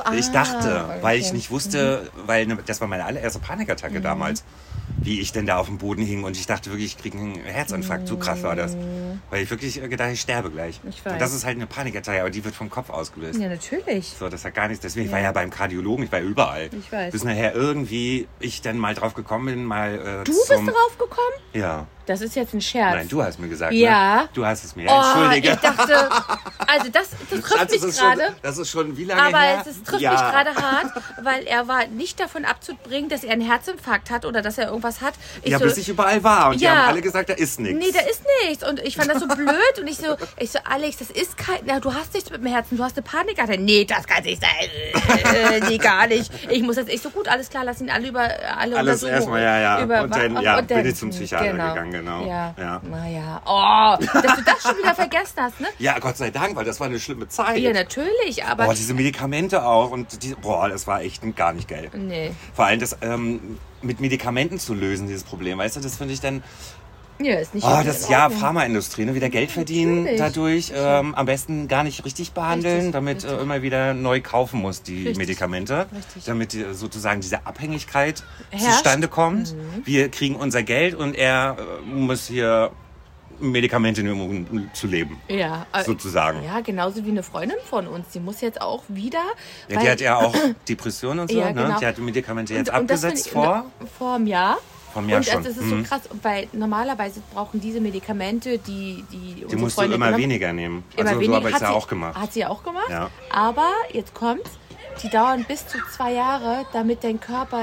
weil ich nicht wusste, weil das war meine allererste Panikattacke damals, wie ich denn da auf dem Boden hing und ich dachte wirklich, ich kriege einen Herzinfarkt. So krass war das. Weil ich wirklich gedacht, ich sterbe gleich. Ich weiß. Und das ist halt eine Panikattacke, aber die wird vom Kopf ausgelöst. Ja, natürlich. So, das hat gar nichts. Deswegen, ich war ja beim Kardiologen, ich war überall. Ich weiß. Bis nachher irgendwie ich dann mal drauf gekommen bin, Du bist drauf gekommen? Ja. Das ist jetzt ein Scherz. Nein, du hast mir gesagt, ja. Ne? Du hast es mir. Entschuldige. Ich dachte, also das trifft mich gerade. Das ist schon wie lange aber her? Es trifft mich gerade hart, weil er war nicht davon abzubringen, dass er einen Herzinfarkt hat oder dass er irgendwas hat. Bis ich überall war und die haben alle gesagt, da ist nichts. Nee, da ist nichts. Und ich fand das so blöd und ich so, Alex, das ist kein, du hast nichts mit dem Herzen, du hast eine Panikattacke. Nee, das kann nicht sein. Nee, gar nicht. Ich muss jetzt gut, alles klar, lass ihn alle alles erstmal, und dann bin ich zum Psychiater gegangen, genau. Ja. Naja. Dass du das schon wieder vergessen hast, ne? Ja, Gott sei Dank, weil das war eine schlimme Zeit. Ja, natürlich, aber... diese Medikamente auch und das war echt gar nicht geil. Nee. Vor allem das mit Medikamenten zu lösen, dieses Problem, weißt du, das finde ich dann... Ja, ist nicht Pharmaindustrie, ne? Wieder Geld verdienen dadurch, am besten gar nicht richtig behandeln, damit immer wieder neu kaufen muss, die Medikamente, damit sozusagen diese Abhängigkeit zustande kommt. Wir kriegen unser Geld und er muss hier Medikamente nehmen, um zu leben, sozusagen. Ja, genauso wie eine Freundin von uns, die muss jetzt auch wieder... Ja, die hat ja auch Depressionen und so, ne? Genau. Die hat die Medikamente jetzt abgesetzt vor einem Jahr. Von mir schon. Das ist so krass, weil normalerweise brauchen diese Medikamente, die musst du immer weniger nehmen. Also so habe ich es ja auch gemacht. Hat sie auch gemacht? Ja. Aber jetzt kommt's, die dauern bis zu 2 Jahre, damit der Körper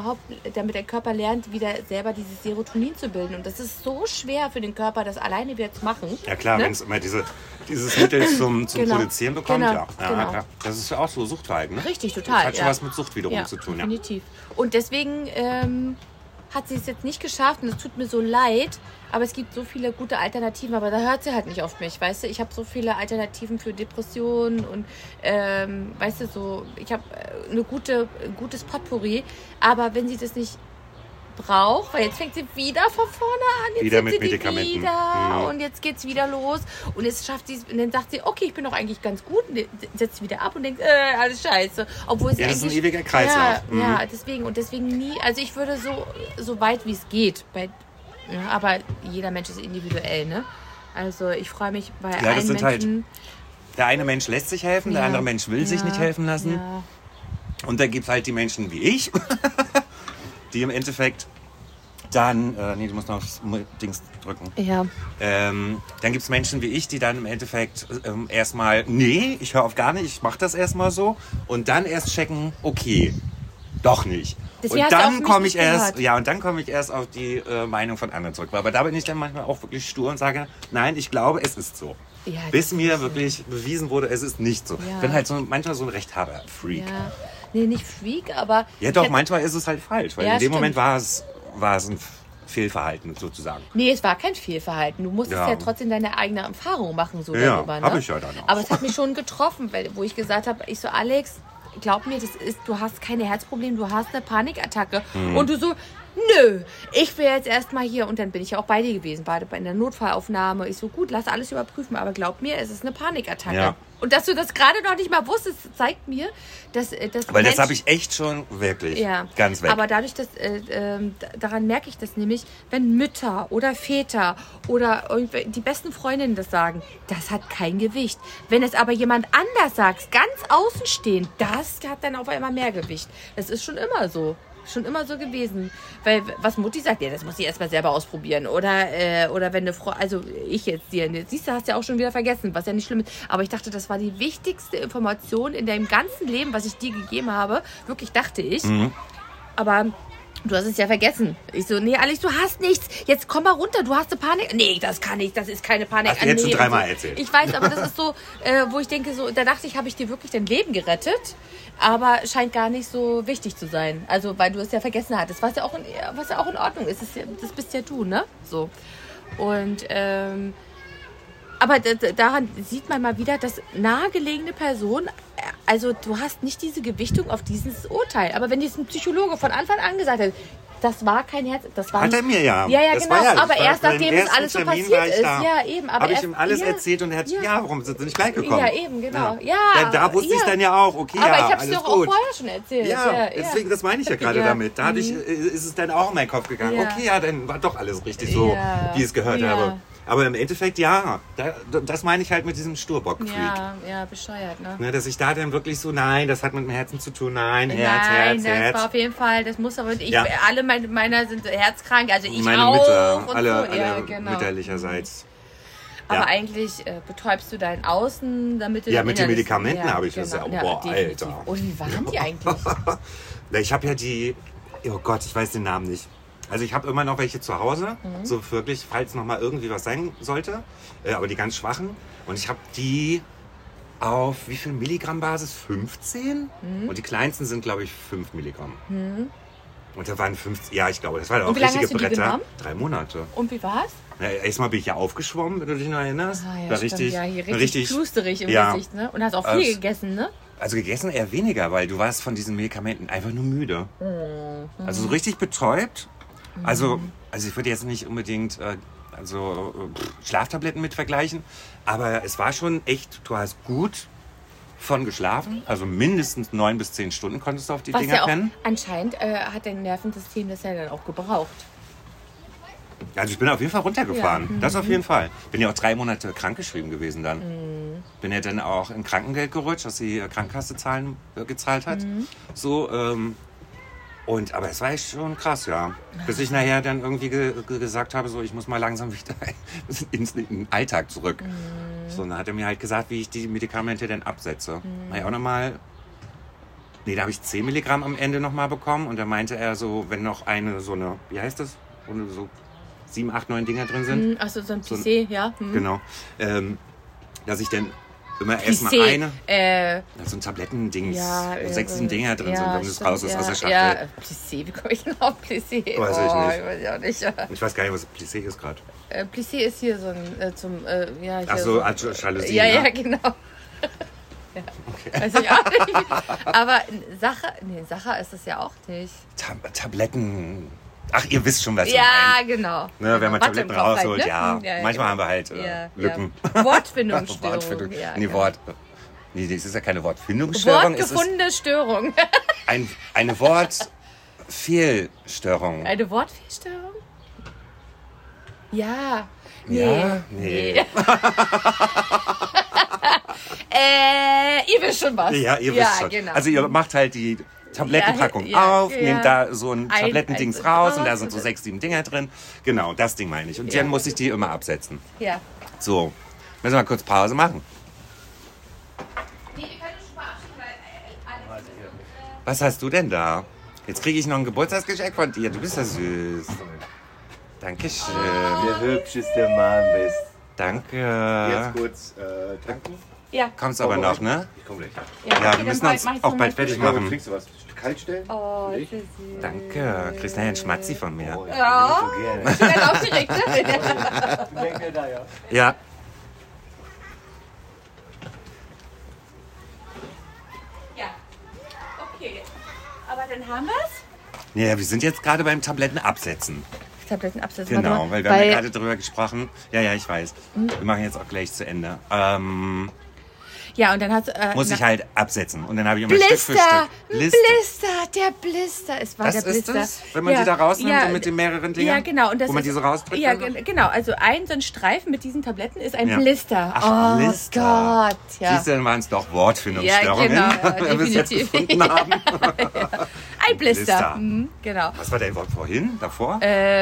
lernt, wieder selber dieses Serotonin zu bilden. Und das ist so schwer für den Körper, das alleine wieder zu machen. Ja klar, wenn es immer dieses Mittel zum Produzieren bekommt, genau. Klar. Das ist ja auch so Suchtverhalten, ne? Richtig, total. Das hat schon was mit Sucht wiederum zu tun, definitiv. Und deswegen hat sie es jetzt nicht geschafft und es tut mir so leid, aber es gibt so viele gute Alternativen, aber da hört sie halt nicht auf mich, weißt du, ich habe so viele Alternativen für Depressionen und weißt du, so, ich habe ein gutes Potpourri, aber wenn sie das nicht braucht, weil jetzt fängt sie wieder von vorne an, jetzt wieder mit Medikamenten und jetzt geht's wieder los und jetzt schafft sie und dann sagt sie, okay, ich bin doch eigentlich ganz gut und setzt sie wieder ab und denkt, alles scheiße, obwohl sie das ist ein ewiger Kreislauf. Ja, deswegen nie, also ich würde so weit wie es geht, aber jeder Mensch ist individuell, ne? Also ich freue mich bei allen Menschen. Der eine Mensch lässt sich helfen, der andere Mensch will sich nicht helfen lassen. Ja. Und dann gibt es halt die Menschen wie ich, die im Endeffekt dann, du musst noch aufs Dings drücken. Ja. Dann gibt es Menschen wie ich, die dann im Endeffekt erstmal, nee, ich höre auf gar nicht, ich mache das erstmal so. Und dann erst checken, okay, doch nicht. Deswegen und dann komme ich erst auf die Meinung von anderen zurück. Aber da bin ich dann manchmal auch wirklich stur und sage, nein, ich glaube, es ist so. Ja, bis mir wirklich bewiesen wurde, es ist nicht so. Ja. Ich bin halt manchmal so ein Rechthaber-Freak. Ja. Nee, nicht Freak, aber... Ja doch, manchmal ist es halt falsch, weil in dem stimmt. Moment war es ein Fehlverhalten sozusagen. Nee, es war kein Fehlverhalten. Du musstest ja trotzdem deine eigene Erfahrung machen so darüber. Ne? Habe ich ja dann auch. Aber es hat mich schon getroffen, wo ich gesagt habe, Alex, glaub mir, du hast keine Herzprobleme, du hast eine Panikattacke. Und du so, nö, ich will jetzt erstmal hier. Und dann bin ich ja auch bei dir gewesen, bei der Notfallaufnahme. Ich so, gut, lass alles überprüfen, aber glaub mir, es ist eine Panikattacke. Ja. Und dass du das gerade noch nicht mal wusstest, zeigt mir, dass weil das habe ich echt schon wirklich ganz weg. Aber dadurch, dass daran merke ich das nämlich, wenn Mütter oder Väter oder die besten Freundinnen das sagen, das hat kein Gewicht. Wenn es aber jemand anders sagt, ganz außenstehend, das hat dann auf einmal mehr Gewicht. Das ist schon immer so. Schon immer so gewesen. Weil, was Mutti sagt, das muss ich erstmal selber ausprobieren. Oder wenn eine Frau, also ich jetzt dir, siehst du, hast ja auch schon wieder vergessen, was ja nicht schlimm ist. Aber ich dachte, das war die wichtigste Information in deinem ganzen Leben, was ich dir gegeben habe. Wirklich, dachte ich. Aber du hast es ja vergessen. Ich so, nee, Alex, du hast nichts. Jetzt komm mal runter, du hast eine Panik. Nee, das kann nicht, das ist keine Panik. Hast du jetzt schon 3-mal erzählt. Ich weiß, aber das ist so, wo ich denke, so, da dachte ich, habe ich dir wirklich dein Leben gerettet. Aber scheint gar nicht so wichtig zu sein. Also, weil du es ja vergessen hattest. Was ja auch in Ordnung ist. Das bist ja du, ne? So. Und, aber daran sieht man mal wieder, dass nahegelegene Personen, also du hast nicht diese Gewichtung auf dieses Urteil. Aber wenn jetzt ein Psychologe von Anfang an gesagt hat, das war kein Herz, das war... Hat er mir ja. Ja, genau, aber erst nachdem es alles so passiert ist. Ja, eben. Habe ich ihm alles erzählt und er hat warum sind sie nicht gleich gekommen? Ja, eben, genau. Ja. Da wusste ich dann ja auch, okay, aber ich habe es doch auch vorher schon erzählt. Ja, deswegen, das meine ich ja gerade damit. Dadurch ist es dann auch in meinen Kopf gegangen. Okay, dann war doch alles richtig so, wie ich es gehört habe. Aber im Endeffekt, ja, das meine ich halt mit diesem Sturbock-Freak. Ja, bescheuert, ne? Dass ich da dann wirklich so, nein, das hat mit dem Herzen zu tun, Herz. Das war auf jeden Fall, das muss aber, alle meiner sind herzkrank, also ich meine auch. Mütter, und alle genau. mütterlicherseits. Aber eigentlich betäubst du dein Außen, damit du... Ja, mit den Medikamenten habe ich das ja. Boah, definitiv. Alter. Und wie waren die eigentlich? Ich habe ja oh Gott, ich weiß den Namen nicht. Also ich habe immer noch welche zu Hause, so wirklich, falls noch mal irgendwie was sein sollte. Aber die ganz schwachen. Und ich habe die auf wie viel Milligramm Basis? 15? Und die kleinsten sind, glaube ich, 5 Milligramm. Und da waren 15, ja, ich glaube, das war auch richtige Bretter. 3 Monate. Und wie war's? Erstmal bin ich ja aufgeschwommen, wenn du dich noch erinnerst. Ja, war richtig, richtig flusterig im Gesicht, ne? Und hast auch viel gegessen, ne? Also gegessen eher weniger, weil du warst von diesen Medikamenten einfach nur müde. Also so richtig betäubt. Also ich würde jetzt nicht unbedingt Schlaftabletten mit vergleichen, aber es war schon echt, du hast gut von geschlafen, also mindestens 9 bis 10 Stunden konntest du auf die Dinger pennen. Anscheinend hat dein Nervensystem das ja dann auch gebraucht. Also ich bin auf jeden Fall runtergefahren, das auf jeden Fall. Bin ja auch 3 Monate krankgeschrieben gewesen dann. Bin ja dann auch in Krankengeld gerutscht, dass die Krankenkasse gezahlt hat. So, aber es war echt schon krass, ja. Bis ich nachher dann irgendwie gesagt habe, so ich muss mal langsam wieder in den Alltag zurück. So, dann hat er mir halt gesagt, wie ich die Medikamente denn absetze. Da habe ich 10 Milligramm am Ende nochmal bekommen und da meinte er so, wenn noch wie heißt das? So 7, 8, 9 Dinger drin sind. Achso, so ein Plissé, ja. Genau. Dass ich dann immer erstmal so ein Tablettendings, wo 6, 7 Dinger drin sind, wenn das raus ist aus der Schachtel. Ja, Plissé, wie komme ich denn auf Plissé? Weiß ich nicht. Weiß ich auch nicht. Ich weiß gar nicht, was Plissé ist gerade. Plissé ist hier so ein Ach so, Jalousie. Ja, genau. Ja. Okay. Weiß ich auch nicht. Aber Sacher ist es ja auch nicht. Tabletten. Ach, ihr wisst schon, was ich meine. Ja, genau. Ne, wenn man Tabletten rausholt, halt, ne? Manchmal haben wir halt Lücken. Wortfindungsstörung. Nee, das ist ja keine Wortfindungsstörung. Wortgefundene Störung. Eine Wortfehlstörung. Eine Wortfehlstörung? Ja. Nee. Ja? Nee. Ihr wisst schon was. Ja, ihr wisst schon. Genau. Also ihr macht halt die Tablettenpackung auf, nehmt da so ein Tablettendings raus und da sind so 6, 7 Dinger drin. Genau, das Ding meine ich. Und dann muss ich die immer absetzen. Ja. So, müssen wir mal kurz Pause machen. Was hast du denn da? Jetzt kriege ich noch ein Geburtstagsgeschenk von dir. Du bist ja süß. Dankeschön. Der hübscheste Mann bist. Danke. Jetzt kurz tanken. Ja. Kommst aber noch, ne? Ich komme gleich. Ja, wir müssen uns auch bald fertig machen. Kriegst du was kalt stellen? Oh, ich? Danke. Kriegst nachher einen Schmatzi von mir. Ja. So gerne. Ich bin ganz aufgeregt, ne? Denkt ihr da, ja? Ja. Ja. Okay. Aber dann haben wir's? Ja, wir sind jetzt gerade beim Tabletten absetzen. Tabletten absetzen. Genau, weil wir haben ja gerade drüber gesprochen. Ja, ich weiß. Wir machen jetzt auch gleich zu Ende. Ja, und dann hast muss ich halt absetzen. Und dann habe ich immer Blister, Stück für Stück. Der Blister. Es war das der Blister. Ist das, wenn man die da rausnimmt und mit den mehreren Dingern? Ja, genau. Und das wo man diese rausdrückt? Ja, genau. Also so ein Streifen mit diesen Tabletten ist ein Blister. Ach, Blister. Gott, ja. Siehst du, dann waren es doch Wortfindungsstörungen. Ja, genau. Wenn wir es jetzt gefunden haben. Ein Blister. Mhm, genau. Was war dein Wort vorhin, davor?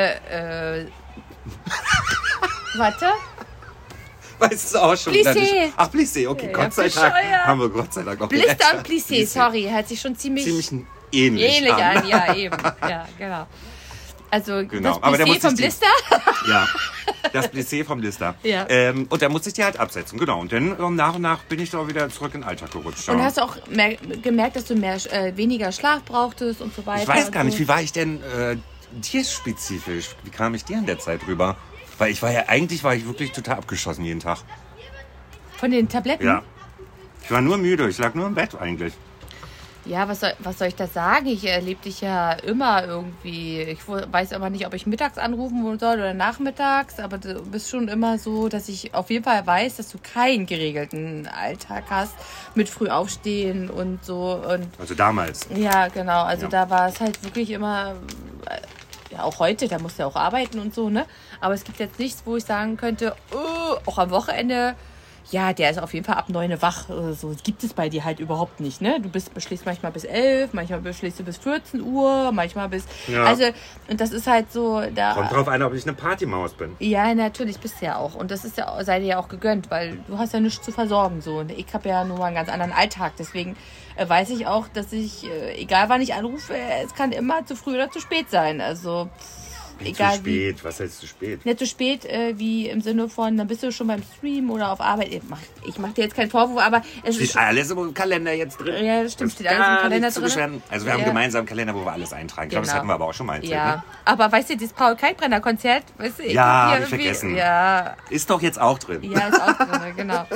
Warte. Weißt du auch schon? Plissé. Ach, Plissé, okay, Gott sei Dank. Haben wir Gott sei Dank auch Blister und Plissé, sorry, hört sich schon ziemlich ähnlich an. Ja, eben. Ja, genau. Also genau. das Plissé vom Blister? Ja, das Plissé vom Blister. Ja. Und dann musste ich die halt absetzen, genau. Und dann nach und nach bin ich da wieder zurück in den Alltag gerutscht. Und hast du auch gemerkt, dass du weniger Schlaf brauchtest und so weiter? Ich weiß gar nicht, wie war ich denn tierspezifisch? Wie kam ich dir in der Zeit rüber? Weil eigentlich war ich wirklich total abgeschossen jeden Tag. Von den Tabletten? Ja. Ich war nur müde, ich lag nur im Bett eigentlich. Ja, was soll ich da sagen? Ich erlebe dich ja immer irgendwie. Ich weiß aber nicht, ob ich mittags anrufen soll oder nachmittags, aber du bist schon immer so, dass ich auf jeden Fall weiß, dass du keinen geregelten Alltag hast mit früh aufstehen und so. Und also damals. ja, genau. Also da war es halt wirklich immer ja auch heute, da musst du ja auch arbeiten und so, ne? Aber es gibt jetzt nichts, wo ich sagen könnte, auch am Wochenende, ja, der ist auf jeden Fall ab 9 wach. So gibt es bei dir halt überhaupt nicht, ne? Du beschließt manchmal bis 11, manchmal beschließt du bis 14 Uhr, manchmal bis... Ja. Also, und das ist halt so... Kommt drauf an, ob ich eine Partymaus bin. Ja, natürlich bist du ja auch. Und das ist ja, sei dir ja auch gegönnt, weil du hast ja nichts zu versorgen. So. Und ich habe ja nur mal einen ganz anderen Alltag. Deswegen weiß ich auch, dass ich, egal wann ich anrufe, es kann immer zu früh oder zu spät sein. Also... Egal zu spät, was heißt zu spät? Nicht zu spät, wie im Sinne von, dann bist du schon beim Stream oder auf Arbeit. Ich mach dir jetzt keinen Vorwurf, aber es steht alles im Kalender jetzt drin. Ja, das stimmt, steht alles im Kalender drin. Also wir haben einen gemeinsamen Kalender, wo wir alles eintragen. Ich glaube, das hatten wir aber auch schon mal erzählt. Ja, ne? Aber weißt du, dieses Paul-Kalkbrenner-Konzert, weißt du, ja, hab ich vergessen. Ja. Ist doch jetzt auch drin. Ja, ist auch drin, genau.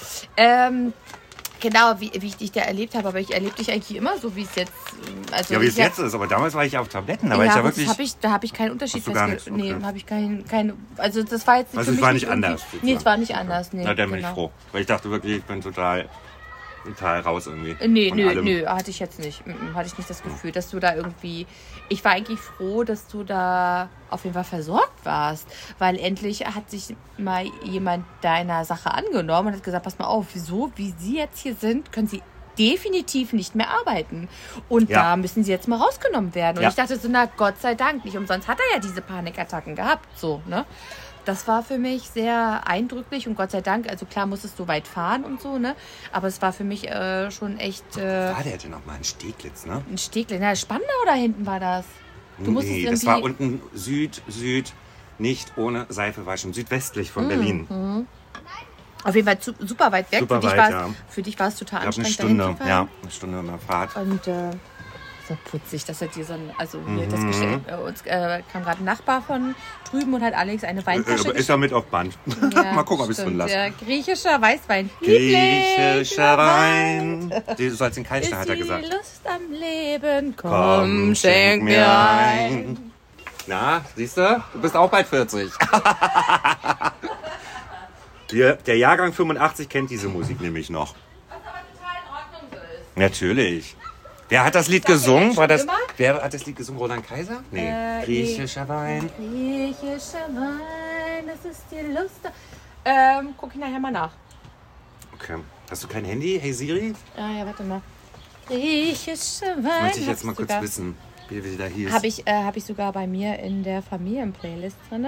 Genau, wie ich dich da erlebt habe, aber ich erlebe dich eigentlich immer so, wie es jetzt... Also ja, wie es jetzt ist, aber damals war ich auf Tabletten, da war ich ja wirklich... Da habe ich keinen Unterschied festgestellt. Nee, habe ich keinen... Also das war jetzt... Also es war nicht anders? Nee, es war nicht anders, nee. Na, dann bin ich froh, weil ich dachte wirklich, ich bin total raus irgendwie. Nö, hatte ich jetzt nicht. Hatte ich nicht das Gefühl, dass du da irgendwie... Ich war eigentlich froh, dass du da auf jeden Fall versorgt warst, weil endlich hat sich mal jemand deiner Sache angenommen und hat gesagt, pass mal auf, wieso, wie Sie jetzt hier sind, können Sie definitiv nicht mehr arbeiten. Und da müssen Sie jetzt mal rausgenommen werden. Und ich dachte so, na Gott sei Dank, nicht umsonst hat er ja diese Panikattacken gehabt, so, ne? Das war für mich sehr eindrücklich und Gott sei Dank, also klar musstest du weit fahren und so, ne? Aber es war für mich schon echt... war der denn nochmal? Ein Steglitz, ne? Ein Steglitz, na Spandau da hinten war das. Nee, das war unten Süd, nicht ohne Seife waschen, südwestlich von Berlin. Mhm. Auf jeden Fall super weit weg. Super für dich war es total anstrengend. Eine Stunde in der Fahrt. Und so putzig, dass er dir so ein, also hier das Geschenk, uns kam gerade ein Nachbar von drüben und hat Alex eine Weinflasche ist damit auf Band. Ja, mal gucken, ob ich es drin lasse. Ja, griechischer Weißwein. Griechischer Wein. Du sollst den Kaltstern, hat er gesagt. Die Lust am Leben, komm, schenk mir ein. Na, siehst du? Du bist auch bald 40. Der Jahrgang 85 kennt diese Musik nämlich noch. Was aber total in Ordnung so ist. Natürlich. Wer hat das Lied gesungen? Wer hat das Lied gesungen? Roland Kaiser? Nee. Griechischer Wein. Griechischer Wein, das ist die Lust. Guck ich nachher mal nach. Okay. Hast du kein Handy? Hey Siri? Ja, warte mal. Griechischer Wein. Wollte ich jetzt mal kurz wissen, wie da hieß. Hab ich sogar bei mir in der Familienplaylist drin.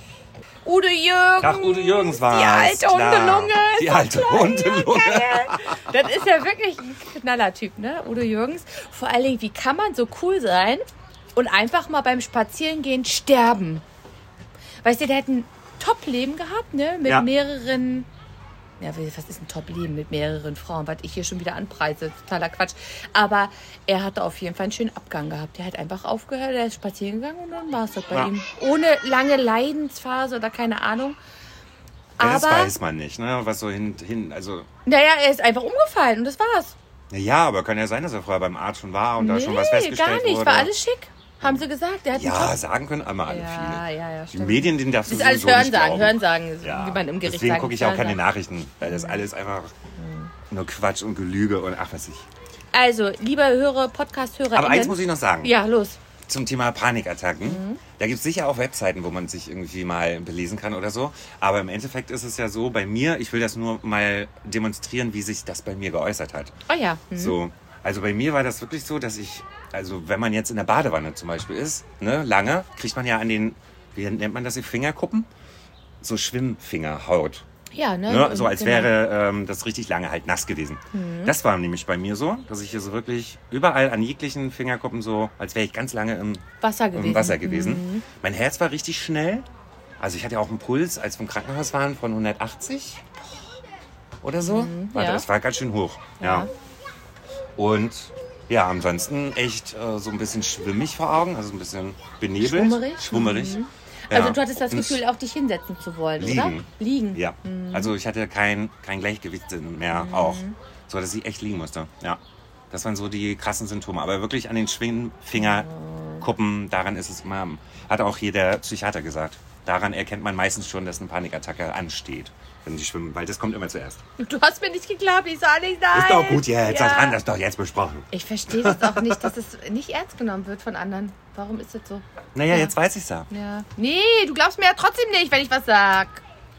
Udo Jürgens. Ach, Udo Jürgens war Die alte Hundelunge. Die alte Hundelunge. Das ist ja wirklich ein Knallertyp, ne? Udo Jürgens. Vor allen Dingen, wie kann man so cool sein und einfach mal beim Spazierengehen sterben? Weißt du, der hat ein Top-Leben gehabt, ne? Mit mehreren... Ja, was ist ein Top-Leben mit mehreren Frauen? Was ich hier schon wieder anpreise. Totaler Quatsch. Aber er hatte auf jeden Fall einen schönen Abgang gehabt. Der hat einfach aufgehört, er ist spazieren gegangen und dann war es das bei ihm. Ohne lange Leidensphase oder keine Ahnung. Ja, das weiß man nicht, ne? Was so also... Naja, er ist einfach umgefallen und das war's. Ja, aber kann ja sein, dass er vorher beim Arzt schon war und da schon was festgestellt wurde. Gar nicht, war alles schick. Haben sie gesagt. Der hat sagen können einmal alle viele. Ja, die Medien, denen darfst du das ist sowieso alles nicht glauben. Hörensagen, wie man im Gericht sagt. Deswegen gucke ich auch keine Nachrichten, weil das alles einfach nur Quatsch und Gelüge und ach was ich. Also, liebe Podcast-Hörer. Aber eins muss ich noch sagen. Ja, los. Zum Thema Panikattacken. Da gibt es sicher auch Webseiten, wo man sich irgendwie mal belesen kann oder so. Aber im Endeffekt ist es ja so, bei mir, ich will das nur mal demonstrieren, wie sich das bei mir geäußert hat. Oh ja. So. Also bei mir war das wirklich so, dass also wenn man jetzt in der Badewanne zum Beispiel ist, ne, lange, kriegt man ja an den, wie nennt man das, die Fingerkuppen? So Schwimmfingerhaut. Ja, ne? So als wäre das richtig lange halt nass gewesen. Das war nämlich bei mir so, dass ich hier so wirklich überall an jeglichen Fingerkuppen so, als wäre ich ganz lange im Wasser gewesen. Mein Herz war richtig schnell. Also ich hatte auch einen Puls, als wir im Krankenhaus waren, von 180 oder so. Das war ganz schön hoch. Ja. Und ja, ansonsten echt so ein bisschen schwimmig vor Augen, also ein bisschen benebelt. Schwummerig. Ja. Also du hattest das Gefühl, auch dich hinsetzen zu wollen, oder? Liegen. Ja, also ich hatte kein Gleichgewichtssinn mehr auch, so dass ich echt liegen musste. Ja, das waren so die krassen Symptome. Aber wirklich an den Schwingfingerkuppen, daran ist es immer, hat auch hier der Psychiater gesagt. daran erkennt man meistens schon, dass eine Panikattacke ansteht, wenn sie schwimmen, weil das kommt immer zuerst. Du hast mir nicht geglaubt, ich soll nicht sein. Ist doch gut jetzt, das haben das doch jetzt besprochen. Ich verstehe das auch nicht, dass es nicht ernst genommen wird von anderen. Warum ist das so? Naja, jetzt weiß ich's ja. Nee, du glaubst mir ja trotzdem nicht, wenn ich was sag.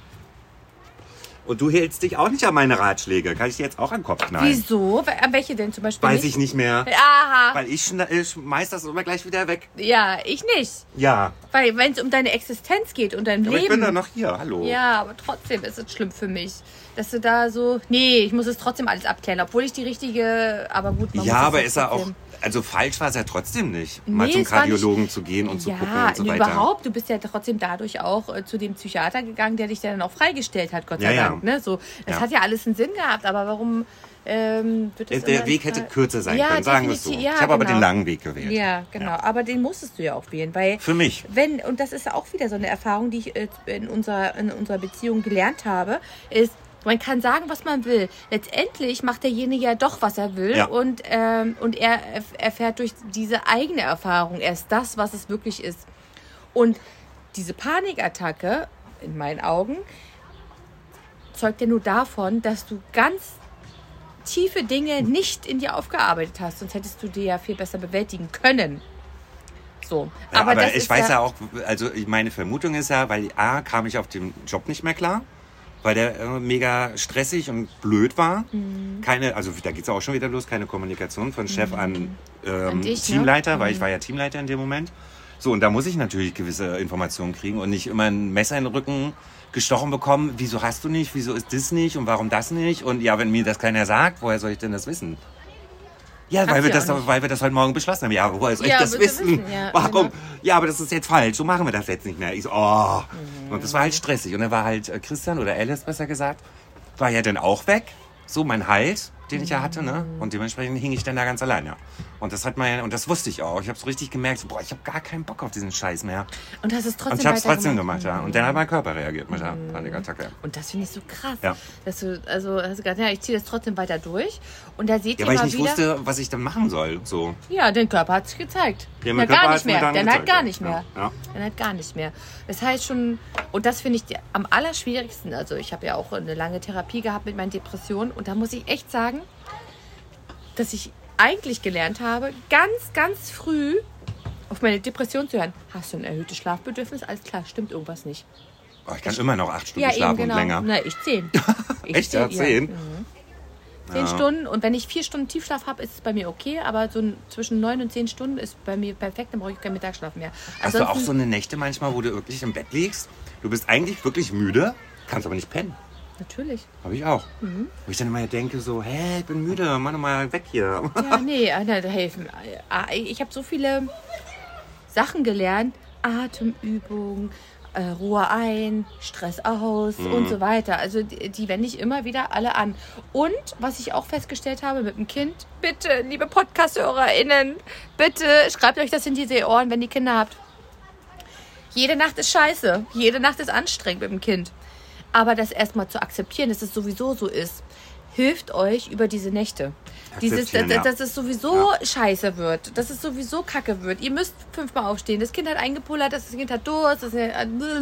Und du hältst dich auch nicht an meine Ratschläge. Kann ich dir jetzt auch an den Kopf knallen? Wieso? An welche denn zum Beispiel? Weiß ich nicht mehr. Aha. Weil ich schmeiß das immer gleich wieder weg. Ja, ich nicht. Ja. Weil wenn es um deine Existenz geht und dein Aber Leben... ich bin doch noch hier, hallo. Ja, aber trotzdem ist es schlimm für mich. Dass du da so... Nee, ich muss es trotzdem alles abklären. Obwohl ich die richtige... Aber gut, man ja, muss aber es ist er auch... trotzdem. Also falsch war es ja trotzdem nicht, Nee, mal zum es war Kardiologen nicht- zu gehen und zu gucken Ja, und so weiter. überhaupt. Du bist ja trotzdem dadurch auch zu dem Psychiater gegangen, der dich dann auch freigestellt hat, Gott sei Ja, ja. Dank. Ne? So, das Ja. hat ja alles einen Sinn gehabt, aber warum wird es Der immer Weg hätte kürzer sein Ja, können, sagen wir es so. definitiv. Ja, ich habe aber genau. den langen Weg gewählt. Ja, genau. Aber den musstest du ja auch wählen, weil Für mich. und das ist ja auch wieder so eine Erfahrung, die ich in unserer Beziehung gelernt habe, ist, man kann sagen, was man will. Letztendlich macht derjenige ja doch, was er will. Ja. Und er erfährt durch diese eigene Erfahrung erst das, was es wirklich ist. Und diese Panikattacke, in meinen Augen, zeugt ja nur davon, dass du ganz tiefe Dinge nicht in dir aufgearbeitet hast. Sonst hättest du die ja viel besser bewältigen können. So. Ja, aber das ich ist weiß ja auch, also meine Vermutung ist ja, weil A, kam ich auf den Job nicht mehr klar, weil der mega stressig und blöd war. Also da geht es auch schon wieder los, keine Kommunikation von Chef an dich, Teamleiter, ne? weil ich war ja Teamleiter in dem Moment. So, und da muss ich natürlich gewisse Informationen kriegen und nicht immer ein Messer in den Rücken gestochen bekommen. Wieso hast du nicht? Wieso ist das nicht? Und warum das nicht? Und ja, wenn mir das keiner sagt, woher soll ich denn das wissen? Ja, weil wir das heute Morgen beschlossen haben. Ja, woher soll ich das wissen? Ja, Warum? genau. Ja, aber das ist jetzt falsch. So machen wir das jetzt nicht mehr. Ich so, oh. Und das war halt stressig. Und dann war halt Christian oder Alice, besser gesagt, war ja dann auch weg. So mein Halt, den ich ja hatte, ne? Und dementsprechend hing ich dann da ganz allein, ja. Und das wusste ich auch. Ich habe so richtig gemerkt, so, boah, ich habe gar keinen Bock auf diesen Scheiß mehr. Und hast es trotzdem Und ich habe es trotzdem weitergemacht. gemacht, ja. Und dann hat mein Körper reagiert mit der Panikattacke. Und das finde ich so krass. Ja. Dass du, also hast du gesagt, ja, ich ziehe das trotzdem weiter durch. Und da seht Ja, ihr weil ich mal nicht wieder... wusste, was ich dann machen soll. So. Ja, dein Körper hat sich gezeigt. Ja, Na, mein Körper gar hat's nicht mir mehr. dann Der hat gezeigt, gar ja. nicht mehr. Ja. Der hat gar nicht mehr. Das heißt schon, und das finde ich am allerschwierigsten. Also ich habe ja auch eine lange Therapie gehabt mit meinen Depressionen. Und da muss ich echt sagen, dass ich eigentlich gelernt habe, ganz, ganz früh auf meine Depression zu hören. Hast du ein erhöhtes Schlafbedürfnis? Alles klar, stimmt irgendwas nicht. Oh, ich kann immer noch 8 Stunden Ja, schlafen eben, genau. und länger. Na, ich 10. Echt, ja, 10? 10 Stunden. Und wenn ich 4 Stunden Tiefschlaf habe, ist es bei mir okay. Aber so zwischen 9 und 10 Stunden ist bei mir perfekt. Dann brauche ich keinen Mittagsschlaf mehr. Hast du auch so eine Nächte manchmal, wo du wirklich im Bett liegst? Du bist eigentlich wirklich müde, kannst aber nicht pennen. Natürlich. Habe ich auch. Wo ich dann immer denke so, hä, ich bin müde, mach doch mal weg hier. Ja, nee, da helfen. Ich habe so viele Sachen gelernt. Atemübungen, Ruhe ein, Stress aus und so weiter. Also die wende ich immer wieder alle an. Und was ich auch festgestellt habe mit dem Kind, bitte, liebe Podcast-HörerInnen, bitte schreibt euch das in diese Ohren, wenn ihr Kinder habt. Jede Nacht ist scheiße. Jede Nacht ist anstrengend mit dem Kind. Aber das erstmal zu akzeptieren, dass es sowieso so ist, hilft euch über diese Nächte. Dass es sowieso scheiße wird, dass es sowieso kacke wird. Ihr müsst 5-mal aufstehen. Das Kind hat eingepullert, das Kind hat Durst, das hat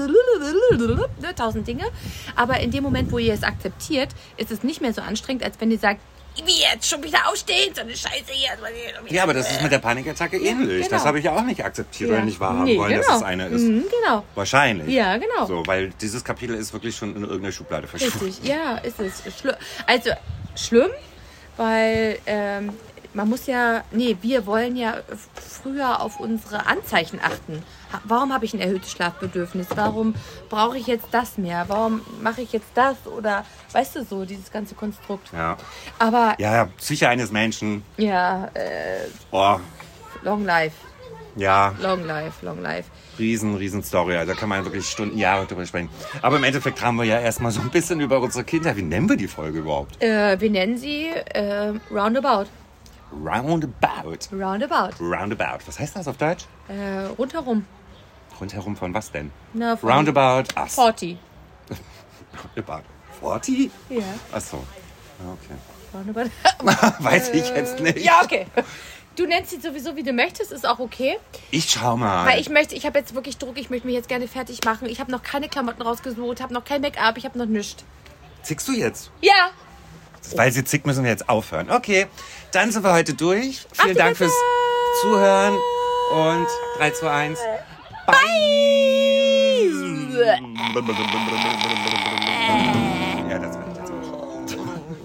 1000 Dinge. Aber in dem Moment, wo ihr es akzeptiert, ist es nicht mehr so anstrengend, als wenn ihr sagt, wie jetzt schon wieder aufstehen, so eine Scheiße hier. Ja, aber das ist mit der Panikattacke ähnlich. genau. Das habe ich ja auch nicht akzeptiert oder nicht wahrhaben wollen, genau. dass es eine ist. Genau. Wahrscheinlich. Ja, genau. So, weil dieses Kapitel ist wirklich schon in irgendeiner Schublade verschwunden. Richtig, ja, ist es. Also schlimm, weil man muss ja, wir wollen ja früher auf unsere Anzeichen achten. Warum habe ich ein erhöhtes Schlafbedürfnis? Warum brauche ich jetzt das mehr? Warum mache ich jetzt das? Oder, weißt du, so, dieses ganze Konstrukt. Ja. Aber, Ja, Psyche eines Menschen. ja, Oh, long life, ja, long life, long life. riesen Story. Also da kann man wirklich Stunden, Jahre drüber sprechen. Aber im Endeffekt haben wir ja erstmal so ein bisschen über unsere Kinder. Wie nennen wir die Folge überhaupt? Wir nennen sie Roundabout. Roundabout. Roundabout. Was heißt das auf Deutsch? Rundherum. Rundherum von was denn? Na, von Roundabout. Ach, 40. Roundabout. 40? Ja. Ach so. Okay. Roundabout. Weiß ich jetzt nicht. Ja, okay. Du nennst sie sowieso, wie du möchtest, ist auch okay. Ich schau mal. Weil ich habe jetzt wirklich Druck, ich möchte mich jetzt gerne fertig machen. Ich habe noch keine Klamotten rausgesucht, habe noch kein Make-up, ich habe noch nichts. Zickst du jetzt? Ja. Weil sie zickt, müssen wir jetzt aufhören. Okay, dann sind wir heute durch. Vielen Dank fürs Zuhören und 3, 2, 1. Bye!